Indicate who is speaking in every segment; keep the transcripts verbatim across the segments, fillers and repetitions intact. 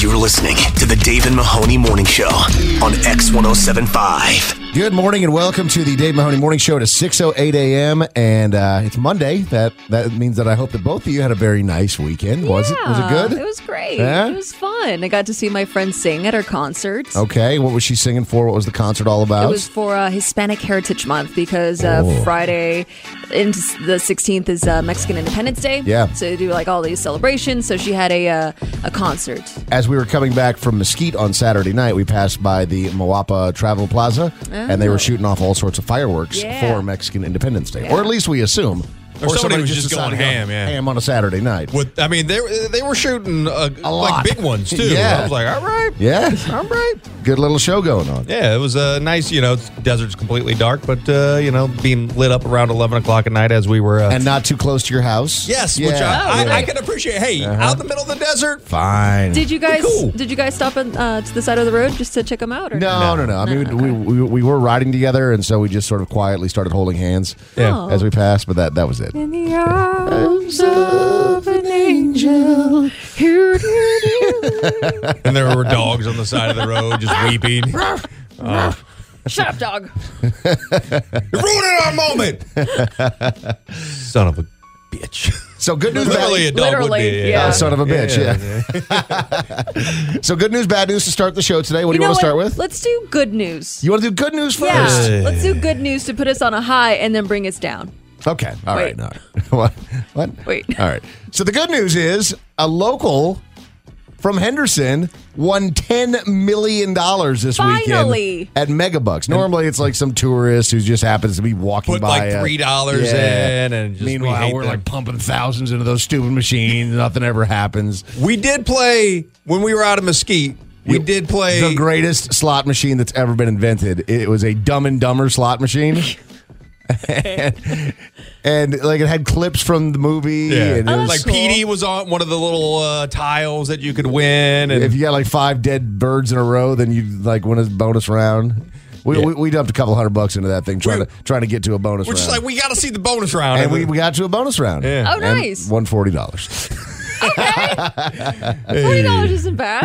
Speaker 1: You're listening to the Dave and Mahoney Morning Show on X one oh seven point five.
Speaker 2: Good morning and welcome to the Dave Mahoney Morning Show at six oh eight a.m. And uh, it's Monday. That that means that I hope that both of you had a very nice weekend. Was
Speaker 3: yeah,
Speaker 2: it? Was it good?
Speaker 3: It was great.
Speaker 2: Yeah?
Speaker 3: It was fun. I got to see my friend sing at her concert.
Speaker 2: Okay. What was she singing for? What was the concert all about?
Speaker 3: It was for uh, Hispanic Heritage Month because uh,
Speaker 2: Oh.
Speaker 3: Friday into the sixteenth is uh, Mexican Independence Day.
Speaker 2: Yeah.
Speaker 3: So they do like all these celebrations. So she had a uh, a concert.
Speaker 2: As we were coming back from Mesquite on Saturday night, we passed by the Moapa Travel Plaza, and they were shooting off all sorts of fireworks
Speaker 3: Yeah.
Speaker 2: for Mexican Independence Day.
Speaker 3: Yeah.
Speaker 2: Or at least we assume.
Speaker 4: Or somebody was just
Speaker 2: decided
Speaker 4: going
Speaker 2: to go
Speaker 4: ham, yeah.
Speaker 2: Ham on a Saturday night.
Speaker 4: With, I mean, they they were shooting uh,
Speaker 2: A
Speaker 4: like
Speaker 2: lot.
Speaker 4: big ones too.
Speaker 2: Yeah.
Speaker 4: I was like, all right,
Speaker 2: Yeah.
Speaker 4: all right.
Speaker 2: Good little show going on.
Speaker 4: Yeah, it was a uh, nice. You know, desert's completely dark, but uh, you know, being lit up around eleven o'clock at night as we were. Uh,
Speaker 2: And not too close to your house.
Speaker 4: yes,
Speaker 2: Yeah.
Speaker 4: which I, I,
Speaker 2: Yeah.
Speaker 4: I can appreciate. Hey, out in the middle of the desert.
Speaker 2: Fine.
Speaker 3: Did you guys
Speaker 4: Cool.
Speaker 3: did you guys stop at, uh, to the side of the road just to check them out? Or
Speaker 2: No, no, no. I mean,
Speaker 3: No,
Speaker 2: we, we we were riding together, and so we just sort of quietly started holding hands
Speaker 4: Yeah.
Speaker 3: Oh.
Speaker 2: as we passed. But that that was it.
Speaker 3: In the arms of an angel.
Speaker 4: And there were dogs on the side of the road just weeping. Oh,
Speaker 3: Shut up, dog.
Speaker 4: you're ruining our moment. Son of a bitch.
Speaker 2: So good news,
Speaker 4: Literally a
Speaker 2: bad
Speaker 4: dog
Speaker 3: Literally,
Speaker 4: would be.
Speaker 3: yeah.
Speaker 2: Oh, son of a bitch. Yeah.
Speaker 4: yeah.
Speaker 2: So good news, bad news to start the show today. What do you,
Speaker 3: know
Speaker 2: want to start
Speaker 3: what?
Speaker 2: with?
Speaker 3: Let's do good news.
Speaker 2: You want to do good news first?
Speaker 3: Yeah, let's do good news to put us on a high and then bring us down.
Speaker 2: Okay. All right.
Speaker 3: Wait.
Speaker 2: All right. What? What?
Speaker 3: Wait.
Speaker 2: All right. So the good news is a local from Henderson won ten million dollars this
Speaker 3: Finally.
Speaker 2: weekend at Megabucks. Normally, it's like some tourist who just happens to be walking
Speaker 4: Put
Speaker 2: by.
Speaker 4: like
Speaker 2: a-
Speaker 4: three dollars
Speaker 2: Yeah.
Speaker 4: in, and just we
Speaker 2: Meanwhile,
Speaker 4: hate
Speaker 2: we're
Speaker 4: them.
Speaker 2: like pumping thousands into those stupid machines. Nothing ever happens.
Speaker 4: We did play when we were out of Mesquite. We
Speaker 2: You-
Speaker 4: did play
Speaker 2: The greatest slot machine that's ever been invented. It was a Dumb and Dumber slot machine. and, and, like it had clips from the movie.
Speaker 4: Yeah,
Speaker 2: And it
Speaker 3: Oh,
Speaker 2: was,
Speaker 3: that's
Speaker 4: like
Speaker 3: cool.
Speaker 4: Petey was on one of the little uh, tiles that you could win, and
Speaker 2: if you got like five dead birds in a row, then you like win a bonus round. We,
Speaker 4: Yeah.
Speaker 2: we, we dumped a couple hundred bucks into that thing trying
Speaker 4: We-
Speaker 2: to trying to get to a bonus
Speaker 4: we're
Speaker 2: round.
Speaker 4: just like we got to see the bonus round,
Speaker 2: and we, we got to a bonus round.
Speaker 4: Yeah.
Speaker 3: Oh,
Speaker 2: And
Speaker 3: nice.
Speaker 2: won forty dollars.
Speaker 3: Forty dollars isn't bad.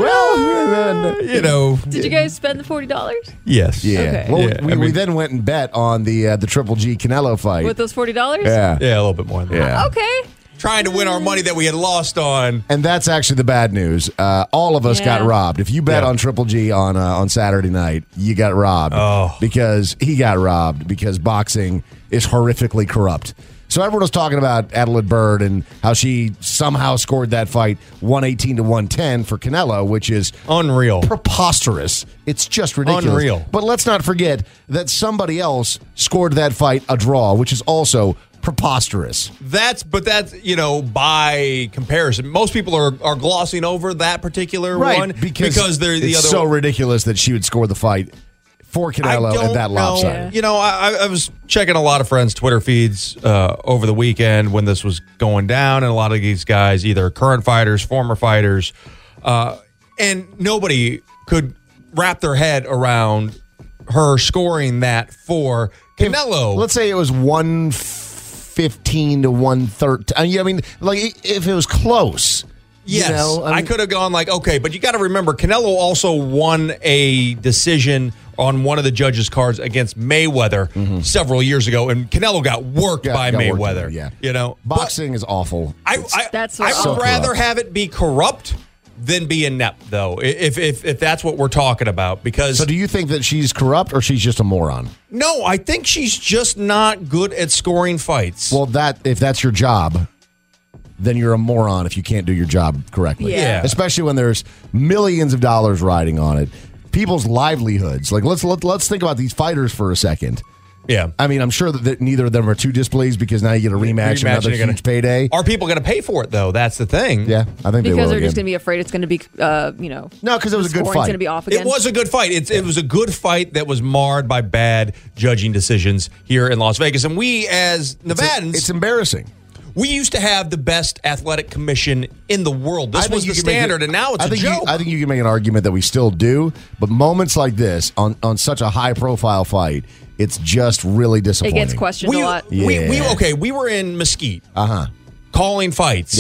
Speaker 2: well,
Speaker 4: you know,
Speaker 3: Did you guys spend the forty dollars
Speaker 4: yes,
Speaker 2: yeah.
Speaker 3: Okay.
Speaker 2: Well,
Speaker 4: Yeah,
Speaker 2: we,
Speaker 4: I
Speaker 2: we
Speaker 4: mean-
Speaker 2: then went and bet on the uh, the Triple G Canelo fight.
Speaker 3: with those forty dollars?
Speaker 2: yeah.
Speaker 4: yeah, a little bit more than that.
Speaker 2: Yeah.
Speaker 3: Okay.
Speaker 4: Trying to win our money that we had lost on.
Speaker 2: And that's actually the bad news. Uh, all of us got
Speaker 3: Yeah.
Speaker 2: robbed. If you bet
Speaker 4: Yeah.
Speaker 2: on Triple G on uh, on Saturday night, you got robbed.
Speaker 4: Oh.
Speaker 2: Because he got robbed because boxing is horrifically corrupt. So everyone was talking about Adelaide Bird and how she somehow scored that fight one eighteen to one ten for Canelo, which is
Speaker 4: Unreal.
Speaker 2: preposterous. It's just ridiculous.
Speaker 4: Unreal.
Speaker 2: But let's not forget that somebody else scored that fight a draw, which is also preposterous.
Speaker 4: That's but that's you know by comparison, most people are, are glossing over that particular one
Speaker 2: because,
Speaker 4: they're the
Speaker 2: it's
Speaker 4: other
Speaker 2: so ridiculous that she would score the fight for Canelo
Speaker 4: don't
Speaker 2: at that
Speaker 4: know.
Speaker 2: lopsided.
Speaker 4: You know, I, I was checking a lot of friends' Twitter feeds uh, over the weekend when this was going down, and a lot of these guys, either current fighters, former fighters, uh, and nobody could wrap their head around her scoring that for Canelo.
Speaker 2: Let's say it was one fifteen to one thirteen. I mean, like if it was close.
Speaker 4: Yes,
Speaker 2: you know,
Speaker 4: I,
Speaker 2: mean,
Speaker 4: could have gone like, okay, but you got to remember, Canelo also won a decision on one of the judges' cards against Mayweather several years ago, and Canelo got worked
Speaker 2: got-
Speaker 4: by
Speaker 2: got worked
Speaker 4: Mayweather.
Speaker 2: over, yeah.
Speaker 4: You know,
Speaker 2: boxing is awful.
Speaker 4: I,
Speaker 2: It's-
Speaker 4: I,
Speaker 3: That's
Speaker 4: I
Speaker 3: so
Speaker 4: would rather
Speaker 2: corrupt.
Speaker 4: have it be corrupt than be inept, though. If if if that's what we're talking about, because
Speaker 2: so do you think that she's corrupt or she's just a moron?
Speaker 4: no, I think she's just not good at scoring fights.
Speaker 2: Well, that if that's your job, then you're a moron if you can't do your job correctly.
Speaker 3: Yeah.
Speaker 4: Yeah.
Speaker 2: Especially when there's millions of dollars riding on it. People's livelihoods. Like let's let, let's think about these fighters for a second.
Speaker 4: yeah.
Speaker 2: I mean, I'm sure that, that neither of them are too displeased because now you get a rematch,
Speaker 4: Rematch,
Speaker 2: another
Speaker 4: you're gonna-
Speaker 2: huge payday.
Speaker 4: Are people going to pay for it though? That's the thing.
Speaker 2: Yeah, I think they will
Speaker 3: Because they're
Speaker 2: again.
Speaker 3: just going to be afraid it's going to be, uh, you know.
Speaker 2: No, 'cause it was a good
Speaker 3: scoring's
Speaker 2: fight.
Speaker 3: going to be off again.
Speaker 4: It was a good fight. It's, it was a good fight that was marred by bad judging decisions here in Las Vegas. And we, as Nevadans,
Speaker 2: It's embarrassing.
Speaker 4: we used to have the best athletic commission in the world. This
Speaker 2: I think
Speaker 4: was
Speaker 2: you
Speaker 4: the
Speaker 2: can make it-
Speaker 4: standard, and now it's
Speaker 2: I
Speaker 4: a
Speaker 2: think
Speaker 4: joke.
Speaker 2: You, I think you can make an argument that we still do, but moments like this on, on such a high profile fight, it's just really
Speaker 3: It
Speaker 2: disappointing.
Speaker 3: gets questioned
Speaker 4: we,
Speaker 3: a lot.
Speaker 4: we, we,
Speaker 2: Yeah.
Speaker 4: okay, we were in Mesquite
Speaker 2: Uh huh.
Speaker 4: calling fights.
Speaker 2: Yep.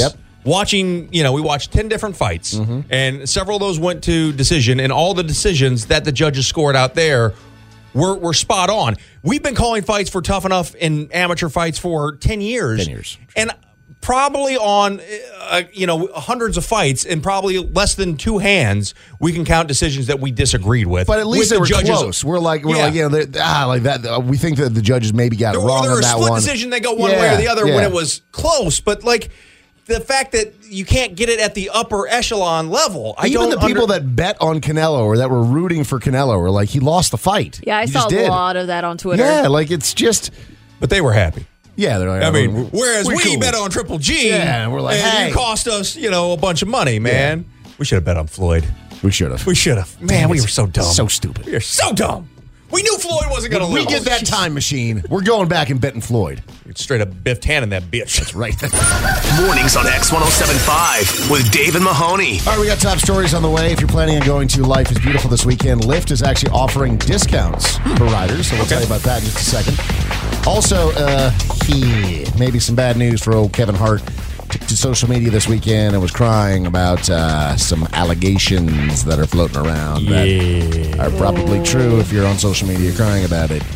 Speaker 4: watching, you know, we watched ten different fights,
Speaker 2: Mm-hmm.
Speaker 4: and several of those went to decision, and all the decisions that the judges scored out there were, were spot on. We've been calling fights for Tough Enough in amateur fights for ten years.
Speaker 2: ten years.
Speaker 4: And probably on, uh, you know, hundreds of fights and probably less than two hands, we can count decisions that we disagreed with.
Speaker 2: But at least
Speaker 4: with
Speaker 2: they
Speaker 4: the
Speaker 2: were
Speaker 4: judges.
Speaker 2: close. We're like, we're
Speaker 4: Yeah.
Speaker 2: like, you know, they- ah, like that. Uh, we think that the judges maybe got it
Speaker 4: There,
Speaker 2: wrong
Speaker 4: there
Speaker 2: on
Speaker 4: were
Speaker 2: that
Speaker 4: split
Speaker 2: one.
Speaker 4: decision they go one
Speaker 2: Yeah,
Speaker 4: way or the other
Speaker 2: yeah.
Speaker 4: when it was close, but like the fact that you can't get it at the upper echelon level, I
Speaker 2: Even
Speaker 4: don't
Speaker 2: the people
Speaker 4: under-
Speaker 2: that bet on Canelo or that were rooting for Canelo were like, he lost the fight.
Speaker 5: Yeah, I
Speaker 2: He
Speaker 5: saw
Speaker 2: just
Speaker 5: a
Speaker 2: did.
Speaker 5: lot of that on Twitter.
Speaker 2: Yeah, like it's just,
Speaker 4: but they were happy.
Speaker 2: yeah. They're like,
Speaker 4: I
Speaker 2: oh,
Speaker 4: mean,
Speaker 2: we're-
Speaker 4: whereas
Speaker 2: we're
Speaker 4: we
Speaker 2: cool.
Speaker 4: bet on Triple G,
Speaker 2: Yeah, and we're like,
Speaker 4: and
Speaker 2: hey.
Speaker 4: you cost us, you know, a bunch of money, man. We should have bet on Floyd.
Speaker 2: We should have.
Speaker 4: We should have. Man,
Speaker 2: Damn,
Speaker 4: we
Speaker 2: it's
Speaker 4: were so dumb.
Speaker 2: So stupid.
Speaker 4: We were so dumb. We knew Floyd wasn't going to
Speaker 2: We
Speaker 4: lose.
Speaker 2: get that time machine. We're going back and betting Floyd.
Speaker 4: Straight up Biff Tannen, that bitch. That's
Speaker 2: right.
Speaker 1: Mornings on X ten seventy-five with Dave and Mahoney.
Speaker 2: All right, we got top stories on the way. If you're planning on going to Life is Beautiful this weekend, Lyft is actually offering discounts for riders, so we'll tell you about that in just a second. Also, uh, yeah, maybe some bad news for old Kevin Hart. Took to social media this weekend and was crying about uh, some allegations that are floating around that are probably true if you're on social media crying about it.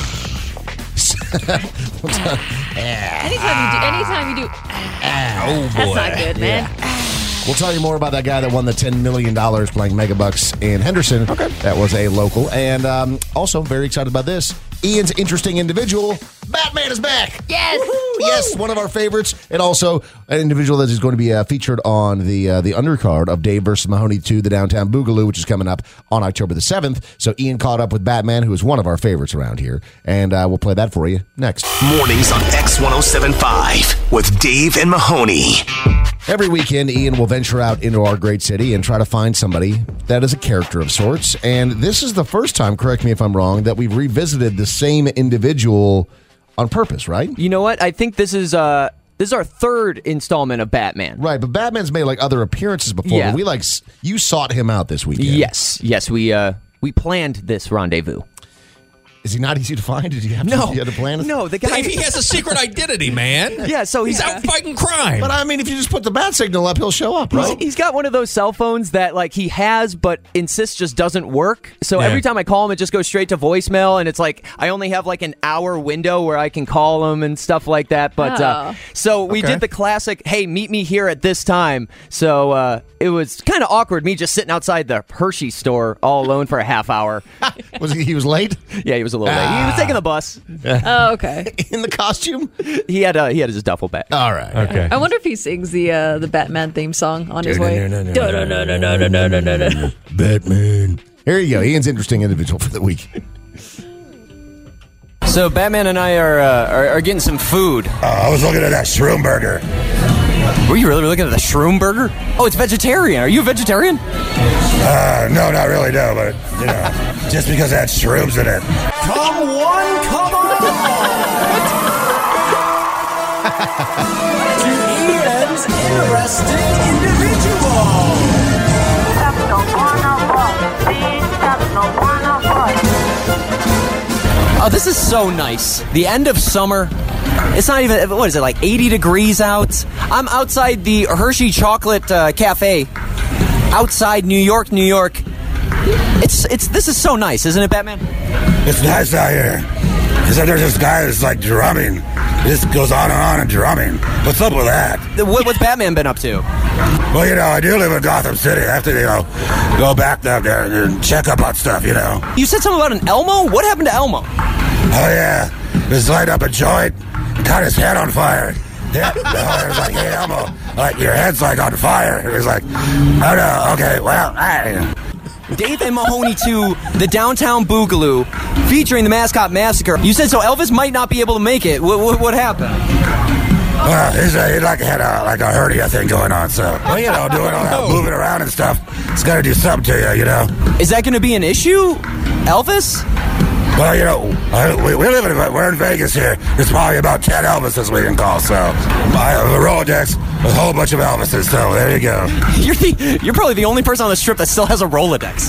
Speaker 5: Anytime you do, anytime you do,
Speaker 4: Oh,
Speaker 5: that's
Speaker 4: boy.
Speaker 5: not good, man.
Speaker 2: We'll tell you more about that guy that won the ten million dollars playing Megabucks in Henderson. Okay. That was a local. And um, also, very excited about this. Ian's interesting individual, Batman is back.
Speaker 5: Yes.
Speaker 2: Woo-hoo. Yes, one of our favorites. And also an individual that is going to be uh, featured on the uh, the undercard of Dave versus Mahoney two, the Downtown Boogaloo, which is coming up on October the seventh. So Ian caught up with Batman, who is one of our favorites around here. And uh, we'll play that for you next.
Speaker 1: Mornings on X ten seventy-five with Dave and Mahoney.
Speaker 2: Every weekend, Ian will venture out into our great city and try to find somebody that is a character of sorts. And this is the first time, correct me if I'm wrong, that we've revisited the same individual on purpose, right?
Speaker 6: You know what? I think this is uh this is our third installment of Batman.
Speaker 2: Right, but Batman's made like other appearances before.
Speaker 6: Yeah.
Speaker 2: But we like s- you sought him out this weekend.
Speaker 6: Yes, yes, we uh we planned this rendezvous.
Speaker 2: Is he not easy to find? Did you have
Speaker 6: No,
Speaker 2: to, you had to plan it?
Speaker 6: no, the guy.
Speaker 4: Dave, he has a secret identity, man.
Speaker 6: Yeah, so
Speaker 4: He's
Speaker 6: he's
Speaker 4: out fighting crime.
Speaker 2: But I mean, if you just put the bat signal up, he'll show up, right?
Speaker 6: He's got one of those cell phones that like he has but insists just doesn't work. So
Speaker 4: Yeah.
Speaker 6: every time I call him, it just goes straight to voicemail, and it's like I only have like an hour window where I can call him and stuff like that. But uh,
Speaker 5: Oh.
Speaker 6: so we
Speaker 4: Okay.
Speaker 6: did the classic, hey, meet me here at this time. So uh, it was kind of awkward, me just sitting outside the Hershey store all alone for a half hour.
Speaker 2: Was he? He was late
Speaker 6: Yeah, he was a little late. He was taking the bus.
Speaker 5: Oh, okay.
Speaker 2: in the costume.
Speaker 6: He had uh, he had his duffel bag.
Speaker 2: All right.
Speaker 4: okay.
Speaker 5: I wonder if he sings the uh, the Batman theme song on his way.
Speaker 2: Batman. Here you go. Ian's interesting individual for the week.
Speaker 6: So Batman and I are uh, are, are getting some food.
Speaker 7: Uh, I was looking at that shroom burger.
Speaker 6: Were you really looking at the shroom burger? Oh, it's vegetarian. Are you a vegetarian?
Speaker 7: Uh, no, not really, no, but, you know, just because it had shrooms in it.
Speaker 3: Come one, come on! to Ian's interesting individual.
Speaker 6: Oh, this is so nice. The end of summer. It's not even, what is it, like eighty degrees out? I'm outside the Hershey Chocolate uh, Cafe. Outside New York, New York. It's, it's, this is so nice, isn't it, Batman?
Speaker 7: It's nice out here. Except there's this guy that's like drumming. It just goes on and on and drumming. What's up with that?
Speaker 6: What, what's Batman been up to?
Speaker 7: Well, you know, I do live in Gotham City. I have to, you know, go back up there and check up on stuff, you know.
Speaker 6: You said something about an Elmo? What happened to Elmo?
Speaker 7: Oh, yeah. Just light up a joint and caught his head on fire. Yeah, it was like, hey, Elmo, like, your head's like on fire. It was like, oh, no, okay, well, I...
Speaker 6: Dave and Mahoney two, the Downtown Boogaloo, featuring the Mascot Massacre. You said so Elvis might not be able to make it. What, what, what happened?
Speaker 7: Well, he's, uh, he like had a like a hernia thing going on, so well, you know, doing all that moving around and stuff, it's got to do something to you, you know.
Speaker 6: Is that going to be an issue, Elvis?
Speaker 7: Well, you know, I, we, we live in we're in Vegas here. There's probably about ten Elvises we can call. So I have a Rolodex with a whole bunch of Elvises. So there you go.
Speaker 6: You're the, you're probably the only person on the strip that still has a Rolodex.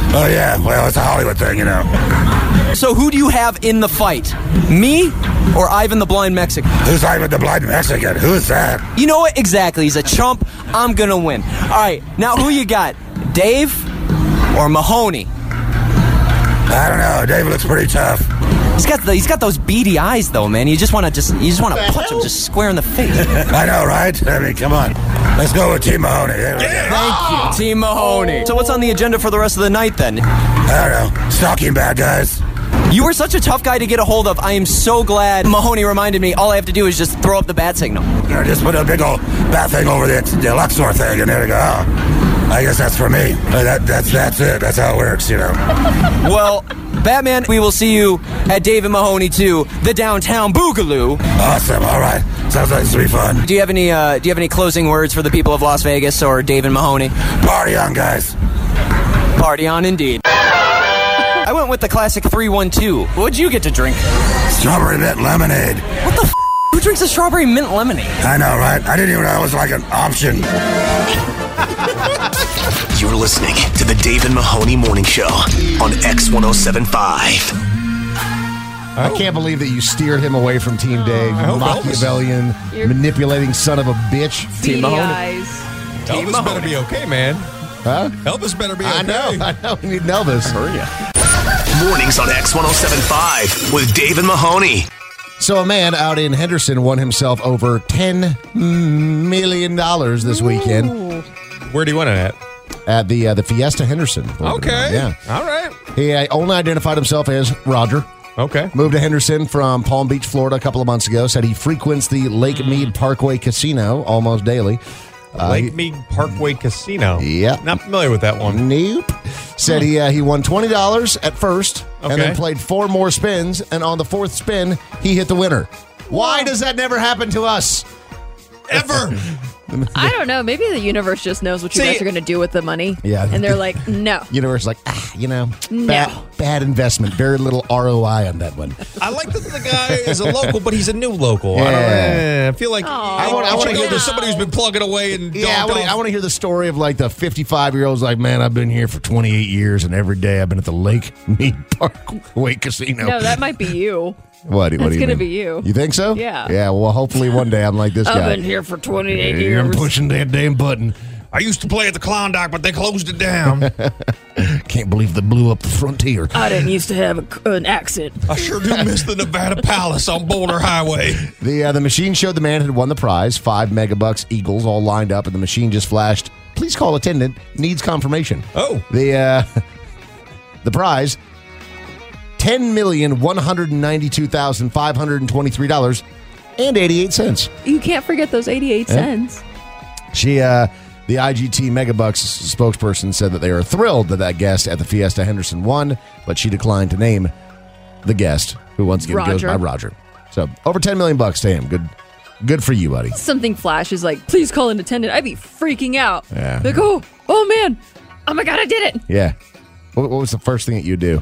Speaker 7: Oh, yeah. Well, it's a Hollywood thing, you know.
Speaker 6: So who do you have in the fight? Me or Ivan the Blind Mexican?
Speaker 7: Who's Ivan the Blind Mexican? Who is that?
Speaker 6: You know what? Exactly. He's a chump. I'm going to win. All right. Now, who you got? Dave or Mahoney?
Speaker 7: I don't know. Dave looks pretty tough.
Speaker 6: He's got the, he's got those beady eyes, though, man. You just want to just you just want to punch him just square in the face.
Speaker 7: I know, right? I mean, come on. Let's go with Team Mahoney.
Speaker 6: Thank you, Team Mahoney. So what's on the agenda for the rest of the night, then?
Speaker 7: I don't know. Stalking bad guys.
Speaker 6: You were such a tough guy to get a hold of. I am so glad Mahoney reminded me all I have to do is just throw up the bat signal.
Speaker 7: Or just put a big old bat thing over the, the Luxor thing, and there you go. Oh, I guess that's for me. That, that's, that's it. That's how it works, you know.
Speaker 6: Well, Batman, we will see you at Dave and Mahoney two, the Downtown Boogaloo.
Speaker 7: Awesome. All right. Sounds like it's going to be fun.
Speaker 6: Do you have any uh, Do you have any closing words for the people of Las Vegas or Dave and Mahoney?
Speaker 7: Party on, guys.
Speaker 6: Party on, indeed. I went with the classic three one two. What'd you get to drink?
Speaker 7: Strawberry mint lemonade.
Speaker 6: What the f***? Who drinks a strawberry mint lemonade?
Speaker 7: I know, right? I didn't even know it was like an option.
Speaker 1: You're listening to the Dave and Mahoney Morning Show on X one oh seven point five.
Speaker 2: I can't believe that you steered him away from Team Dave.
Speaker 4: I hope
Speaker 2: Machiavellian,
Speaker 5: You're-
Speaker 2: manipulating son of a bitch.
Speaker 5: Beady
Speaker 6: Mahoney.
Speaker 5: eyes.
Speaker 4: Elvis better be okay, man.
Speaker 2: Huh?
Speaker 4: Elvis better be okay.
Speaker 2: I know. I know. We need Elvis.
Speaker 1: Mornings on X one oh seven point five with Dave and Mahoney.
Speaker 2: So a man out in Henderson won himself over ten million dollars this weekend
Speaker 4: Where do you want it at?
Speaker 2: at the uh, the Fiesta Henderson. believe it or not.
Speaker 4: Okay.
Speaker 2: Yeah.
Speaker 4: All right.
Speaker 2: He uh, only identified himself as Roger.
Speaker 4: Okay.
Speaker 2: Moved to Henderson from Palm Beach, Florida a couple of months ago. Said he frequents the Lake Mead Parkway Casino almost daily. Uh,
Speaker 4: Lake
Speaker 2: he-
Speaker 4: Mead Parkway Casino.
Speaker 2: Yep.
Speaker 4: Not familiar with that one.
Speaker 2: Nope. Said he uh, he won twenty dollars at first and then
Speaker 4: Okay.
Speaker 2: played four more spins, and on the fourth spin, he hit the winner. Why does that never happen to us?
Speaker 4: Ever.
Speaker 5: I don't know. Maybe the universe just knows what you
Speaker 4: See-
Speaker 5: guys are going to do with the money.
Speaker 2: Yeah.
Speaker 5: And they're like, no.
Speaker 2: Universe like, ah, you know,
Speaker 5: No.
Speaker 2: bad, bad investment. Very little R O I on that one.
Speaker 4: I like that the guy is a local, but he's a new local. I, don't,
Speaker 2: Yeah.
Speaker 4: eh, I feel like
Speaker 5: Aw.
Speaker 4: I,
Speaker 2: I wanna- I
Speaker 4: want
Speaker 2: wanna
Speaker 4: to
Speaker 2: hear
Speaker 4: go to
Speaker 2: this-
Speaker 4: somebody who's been plugging away and
Speaker 2: Yeah, I
Speaker 4: dumped
Speaker 2: want, to, I
Speaker 4: off.
Speaker 2: want to hear the story of like the fifty-five-year-old's like, man, I've been here for twenty-eight years, and every day I've been at the Lake Mead Parkway Casino.
Speaker 5: No, that might be you.
Speaker 2: What, what
Speaker 5: That's
Speaker 2: do you
Speaker 5: gonna
Speaker 2: mean?
Speaker 5: be you.
Speaker 2: You think so?
Speaker 5: Yeah.
Speaker 2: Yeah, well, hopefully one day I'm like this
Speaker 5: I've
Speaker 2: guy.
Speaker 5: been here for twenty-eight
Speaker 2: Yeah,
Speaker 5: years.
Speaker 2: I'm pushing that damn button.
Speaker 4: I used to play at the Klondike, but they closed it down.
Speaker 2: Can't believe they blew up the frontier.
Speaker 5: I didn't used to have a, an accent.
Speaker 4: I sure do miss the Nevada Palace on Boulder Highway.
Speaker 2: The uh, the machine showed the man had won the prize, five megabucks Eagles all lined up, and the machine just flashed, please call attendant, needs confirmation.
Speaker 4: Oh.
Speaker 2: The uh, the prize, ten million one hundred ninety-two thousand five hundred twenty-three dollars and eighty-eight cents.
Speaker 5: You can't forget those eighty-eight cents.
Speaker 2: She, uh, the I G T Megabucks spokesperson, said that they are thrilled that that guest at the Fiesta Henderson won, but she declined to name the guest, who once again goes
Speaker 5: Roger.
Speaker 2: by Roger. So over ten million bucks to him. Good, good for you, buddy.
Speaker 5: Something flashes like, please call an attendant. I'd be freaking out.
Speaker 2: Yeah.
Speaker 5: Like, oh, oh man. Oh my God, I did it.
Speaker 2: Yeah. What, what was the first thing that you do?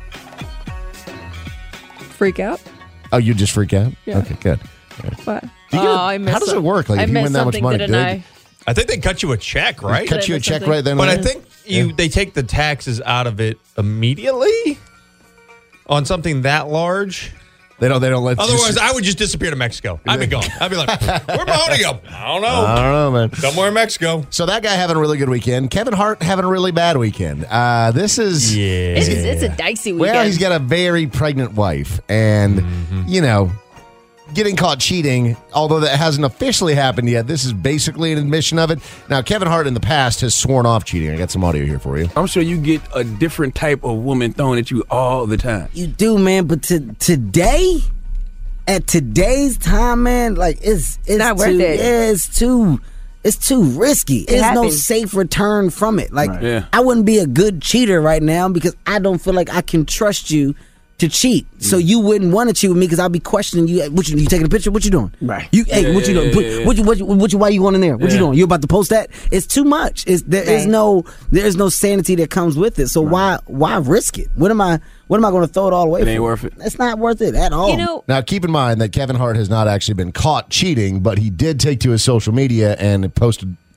Speaker 5: Freak out?
Speaker 2: Oh, you just freak out?
Speaker 5: Yeah.
Speaker 2: Okay, good.
Speaker 5: What?
Speaker 2: Do you get
Speaker 5: oh,
Speaker 2: a-
Speaker 5: I missed
Speaker 2: how does it
Speaker 5: some-
Speaker 2: work? Like,
Speaker 5: I
Speaker 2: if you
Speaker 5: missed
Speaker 2: win that much
Speaker 5: something,
Speaker 2: money,
Speaker 5: didn't
Speaker 2: do
Speaker 5: I?
Speaker 2: they-
Speaker 4: I think they cut you a check, right?
Speaker 2: Cut
Speaker 5: Did I
Speaker 2: you a
Speaker 5: miss
Speaker 2: check
Speaker 5: something?
Speaker 2: right then.
Speaker 4: But I
Speaker 2: and there?
Speaker 4: think you they take the taxes out of it immediately on something that large.
Speaker 2: they don't. They don't let. you
Speaker 4: Otherwise,
Speaker 2: s-
Speaker 4: I would just disappear to Mexico. I'd be gone. I'd be like, where Mahoney go? I don't know.
Speaker 2: I don't know, man.
Speaker 4: Somewhere in Mexico.
Speaker 2: So that guy having a really good weekend. Kevin Hart having a really bad weekend. Uh, this is
Speaker 4: Yeah.
Speaker 5: It's, it's a dicey weekend.
Speaker 2: well, he's got a very pregnant wife, and
Speaker 4: Mm-hmm.
Speaker 2: you know, getting caught cheating. Although that hasn't officially happened yet, this is basically an admission of it. Now, Kevin Hart in the past has sworn off cheating. I got some audio here for you.
Speaker 8: I'm sure you get a different type of woman thrown at you all the time.
Speaker 9: You do, man, but to, today, at today's time, man, like it's it's
Speaker 5: Not
Speaker 9: too,
Speaker 5: worth it.
Speaker 9: Yeah, it's too it's too risky. There's no
Speaker 5: happens.
Speaker 9: safe return from it. Like
Speaker 8: Right. Yeah.
Speaker 9: I wouldn't be a good cheater right now because I don't feel like I can trust you to cheat. So you wouldn't want to cheat with me because I'll be questioning you. What you, you taking a picture? What you doing?
Speaker 8: Right.
Speaker 9: You hey,
Speaker 8: Yeah,
Speaker 9: what you
Speaker 8: yeah,
Speaker 9: doing?
Speaker 8: yeah,
Speaker 9: Put-
Speaker 8: yeah.
Speaker 9: What you what you, what you why you going in there? What you
Speaker 8: Yeah.
Speaker 9: doing? You about to post that? It's too much. It's there is
Speaker 5: Right.
Speaker 9: no there is no sanity that comes with it. So why why risk it? What am I what am I going to throw it all away
Speaker 8: It
Speaker 9: for?
Speaker 8: ain't worth it.
Speaker 9: It's not worth it at all.
Speaker 5: You know,
Speaker 2: Now, keep in mind that Kevin Hart has not actually been caught cheating, but he did take to his social media and posted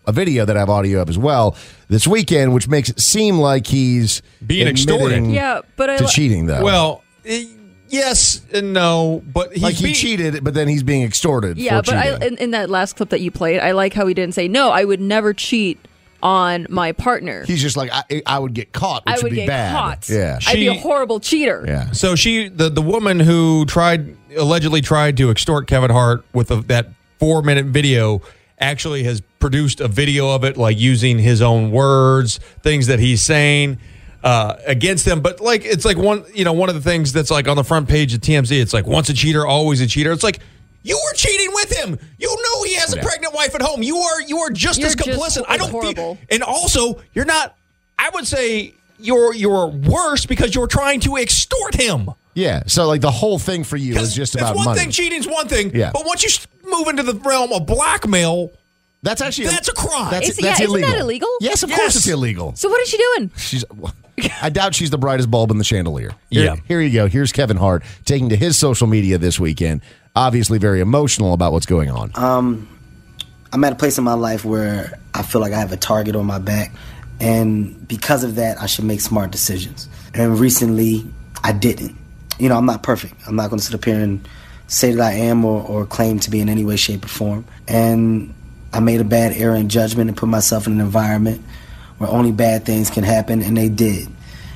Speaker 2: a video that I have audio of as well this weekend, which makes it seem like he's
Speaker 4: Being extorted.
Speaker 2: admitting
Speaker 5: Yeah, but I
Speaker 2: to
Speaker 5: li-
Speaker 2: cheating, though.
Speaker 4: Well, eh, yes and no, but he's
Speaker 2: like he
Speaker 4: be-
Speaker 2: cheated, but then he's being extorted.
Speaker 5: Yeah,
Speaker 2: for
Speaker 5: but I,
Speaker 2: cheating.
Speaker 5: in, in that last clip that you played, I like how he didn't say, no, I would never cheat on my partner.
Speaker 2: He's just like, I, I would get caught, which
Speaker 5: I would
Speaker 2: be
Speaker 5: get
Speaker 2: bad.
Speaker 5: caught.
Speaker 2: Yeah.
Speaker 5: I'd be a
Speaker 4: She-
Speaker 5: horrible cheater.
Speaker 2: Yeah.
Speaker 4: So she, the, the woman who tried, allegedly tried to extort Kevin Hart with a, that four minute video actually has produced a video of it, like using his own words, things that he's saying uh, against them. But like, it's like one, you know, one of the things that's like on the front page of T M Z, it's like once a cheater, always a cheater. It's like, you were cheating with him. You know he has a
Speaker 2: Yeah.
Speaker 4: pregnant wife at home. You are you are just
Speaker 5: You're
Speaker 4: as
Speaker 5: just
Speaker 4: complicit. I don't
Speaker 5: horrible.
Speaker 4: feel, and also you're not. I would say you're you're worse because you're trying to extort him.
Speaker 2: Yeah. So, like, the whole thing for you is just
Speaker 4: That's
Speaker 2: about
Speaker 4: one
Speaker 2: money.
Speaker 4: thing. Cheating's one thing.
Speaker 2: Yeah.
Speaker 4: But once you s- move into the realm of blackmail,
Speaker 2: That's actually
Speaker 4: that's a crime.
Speaker 2: That's,
Speaker 5: Is-
Speaker 2: that's
Speaker 5: yeah, isn't
Speaker 2: illegal.
Speaker 5: that illegal?
Speaker 2: Yes, of
Speaker 4: Yes.
Speaker 2: course it's illegal.
Speaker 5: So what is she doing?
Speaker 2: She's. I doubt she's the brightest bulb in the chandelier. Here,
Speaker 4: Yeah.
Speaker 2: Here you go. Here's Kevin Hart taking to his social media this weekend. Obviously, very emotional about what's going on.
Speaker 9: Um, I'm at a place in my life where I feel like I have a target on my back, and because of that, I should make smart decisions. And recently, I didn't. You know, I'm not perfect. I'm not going to sit up here and say that I am or, or claim to be in any way, shape, or form. And I made a bad error in judgment and put myself in an environment where only bad things can happen, and they did.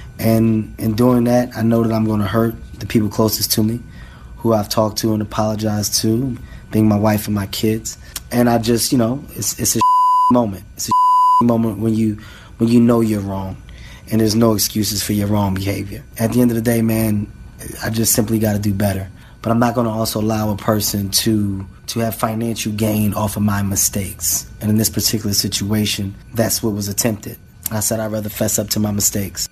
Speaker 9: And in doing that, I know that I'm going to hurt the people closest to me, who I've talked to and apologized to, being my wife and my kids. And I just, you know, it's it's a moment. It's a moment when you when you know you're wrong, and there's no excuses for your wrong behavior. At the end of the day, man, I just simply got to do better. But I'm not going to also allow a person to to have financial gain off of my mistakes. And in this particular situation, that's what was attempted. I said I'd rather fess up to my mistakes.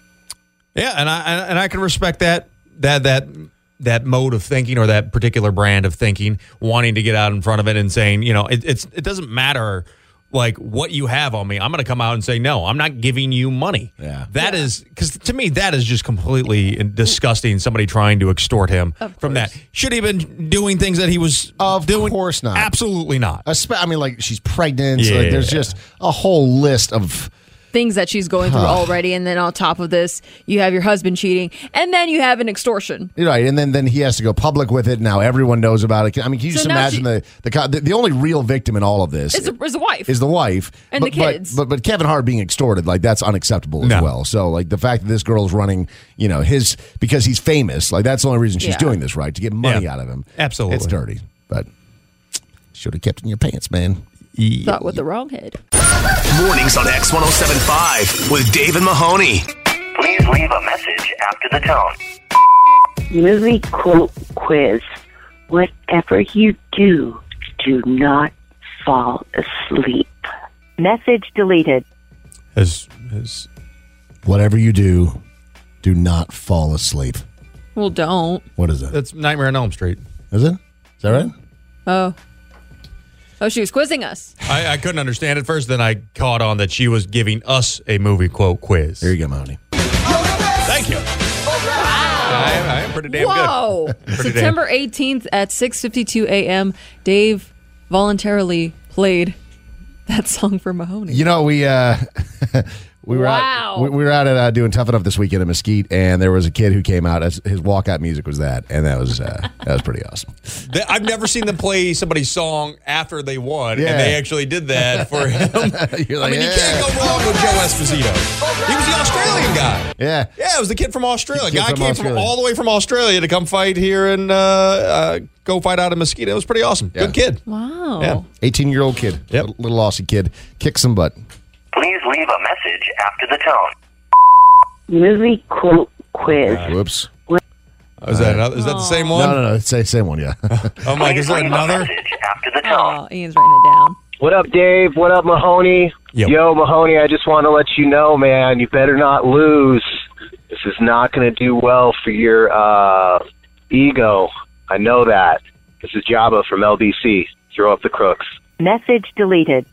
Speaker 4: Yeah, and I and I can respect that that that that mode of thinking or that particular brand of thinking, wanting to get out in front of it and saying, you know, it, it's it doesn't matter like what you have on me. I'm going to come out and say, no, I'm not giving you money.
Speaker 2: Yeah.
Speaker 4: That is, because to me, that is just completely disgusting. Somebody trying to extort him
Speaker 5: Of
Speaker 4: from
Speaker 5: course.
Speaker 4: that. Should he have been doing things that he was
Speaker 2: Of
Speaker 4: doing?
Speaker 2: course not.
Speaker 4: Absolutely not.
Speaker 2: Espe- I mean, like, she's pregnant. So, like, there's
Speaker 4: Yeah.
Speaker 2: just a whole list of.
Speaker 5: Things that she's going through already, and then on top of this, you have your husband cheating, and then you have an extortion.
Speaker 2: Right, and then, then he has to go public with it. Now everyone knows about it. I mean, can you
Speaker 5: So
Speaker 2: just
Speaker 5: now
Speaker 2: imagine
Speaker 5: she-
Speaker 2: the, the co- the the only real victim in all of this
Speaker 5: Is the, is the wife.
Speaker 2: is the wife
Speaker 5: And
Speaker 2: but,
Speaker 5: the kids.
Speaker 2: But, but but Kevin Hart being extorted, like that's unacceptable as
Speaker 4: No.
Speaker 2: well. So like the fact that this girl's running, you know, his because he's famous, like that's the only reason she's
Speaker 5: Yeah.
Speaker 2: doing this, right? To get money
Speaker 4: Yeah.
Speaker 2: out of him.
Speaker 4: Absolutely.
Speaker 2: it's dirty, but should have kept it in your pants, man.
Speaker 5: Thought with the wrong head.
Speaker 1: Mornings on X ten seventy-five with Dave and Mahoney.
Speaker 10: Please leave a message after the tone.
Speaker 11: Movie quote quiz. Whatever you do, do not fall asleep. Message deleted.
Speaker 4: As, as,
Speaker 2: Whatever you do, do not fall asleep.
Speaker 5: Well, don't.
Speaker 2: What is that?
Speaker 4: that's Nightmare on Elm Street.
Speaker 2: Is it? Is that right?
Speaker 5: Oh. Oh, she was quizzing us.
Speaker 4: I, I couldn't understand it first. Then I caught on that she was giving us a movie quote quiz.
Speaker 2: There you go, Mahoney.
Speaker 4: Thank you. I, I am pretty damn
Speaker 5: Whoa.
Speaker 4: good. Pretty damn-
Speaker 5: September eighteenth at six fifty-two a.m., Dave voluntarily played that song for Mahoney.
Speaker 2: You know, we uh, we were
Speaker 5: Wow.
Speaker 2: out, we, we were out at uh, doing Tough Enough this weekend in Mesquite, and there was a kid who came out. As his walkout music was that, and that was uh, that was pretty awesome.
Speaker 4: They- I've never seen them play somebody's song after they won,
Speaker 2: Yeah.
Speaker 4: and they actually did that for him.
Speaker 2: You're
Speaker 4: I
Speaker 2: like,
Speaker 4: mean, you
Speaker 2: yeah.
Speaker 4: can't go wrong with Joe Esposito. He was the Australian guy.
Speaker 2: Yeah,
Speaker 4: Yeah, it was the kid from Australia.
Speaker 2: Kid
Speaker 4: guy
Speaker 2: from
Speaker 4: came
Speaker 2: Australia.
Speaker 4: from all the way from Australia to come fight here and uh, uh, go fight out in Mesquite. It was pretty awesome.
Speaker 2: Yeah.
Speaker 4: Good kid.
Speaker 5: Wow.
Speaker 4: Yeah.
Speaker 2: eighteen-year-old kid,
Speaker 4: Yep.
Speaker 2: little, little Aussie kid, kick some butt.
Speaker 10: Please leave a message after the tone.
Speaker 11: Movie quote quiz.
Speaker 2: Whoops.
Speaker 4: Oh, is that another, is that the same one?
Speaker 2: No, no, no. It's the same one. Yeah.
Speaker 4: I'm like, is
Speaker 10: Please
Speaker 4: there
Speaker 10: leave a
Speaker 4: another?
Speaker 10: message after the tone.
Speaker 5: Oh, Ian's writing it down.
Speaker 12: What up, Dave? What up, Mahoney?
Speaker 4: Yo.
Speaker 12: Yo, Mahoney, I just want to let you know, man, you better not lose. This is not going to do well for your uh, ego. I know that. This is Jabba from L B C. Throw up the crooks.
Speaker 11: Message deleted.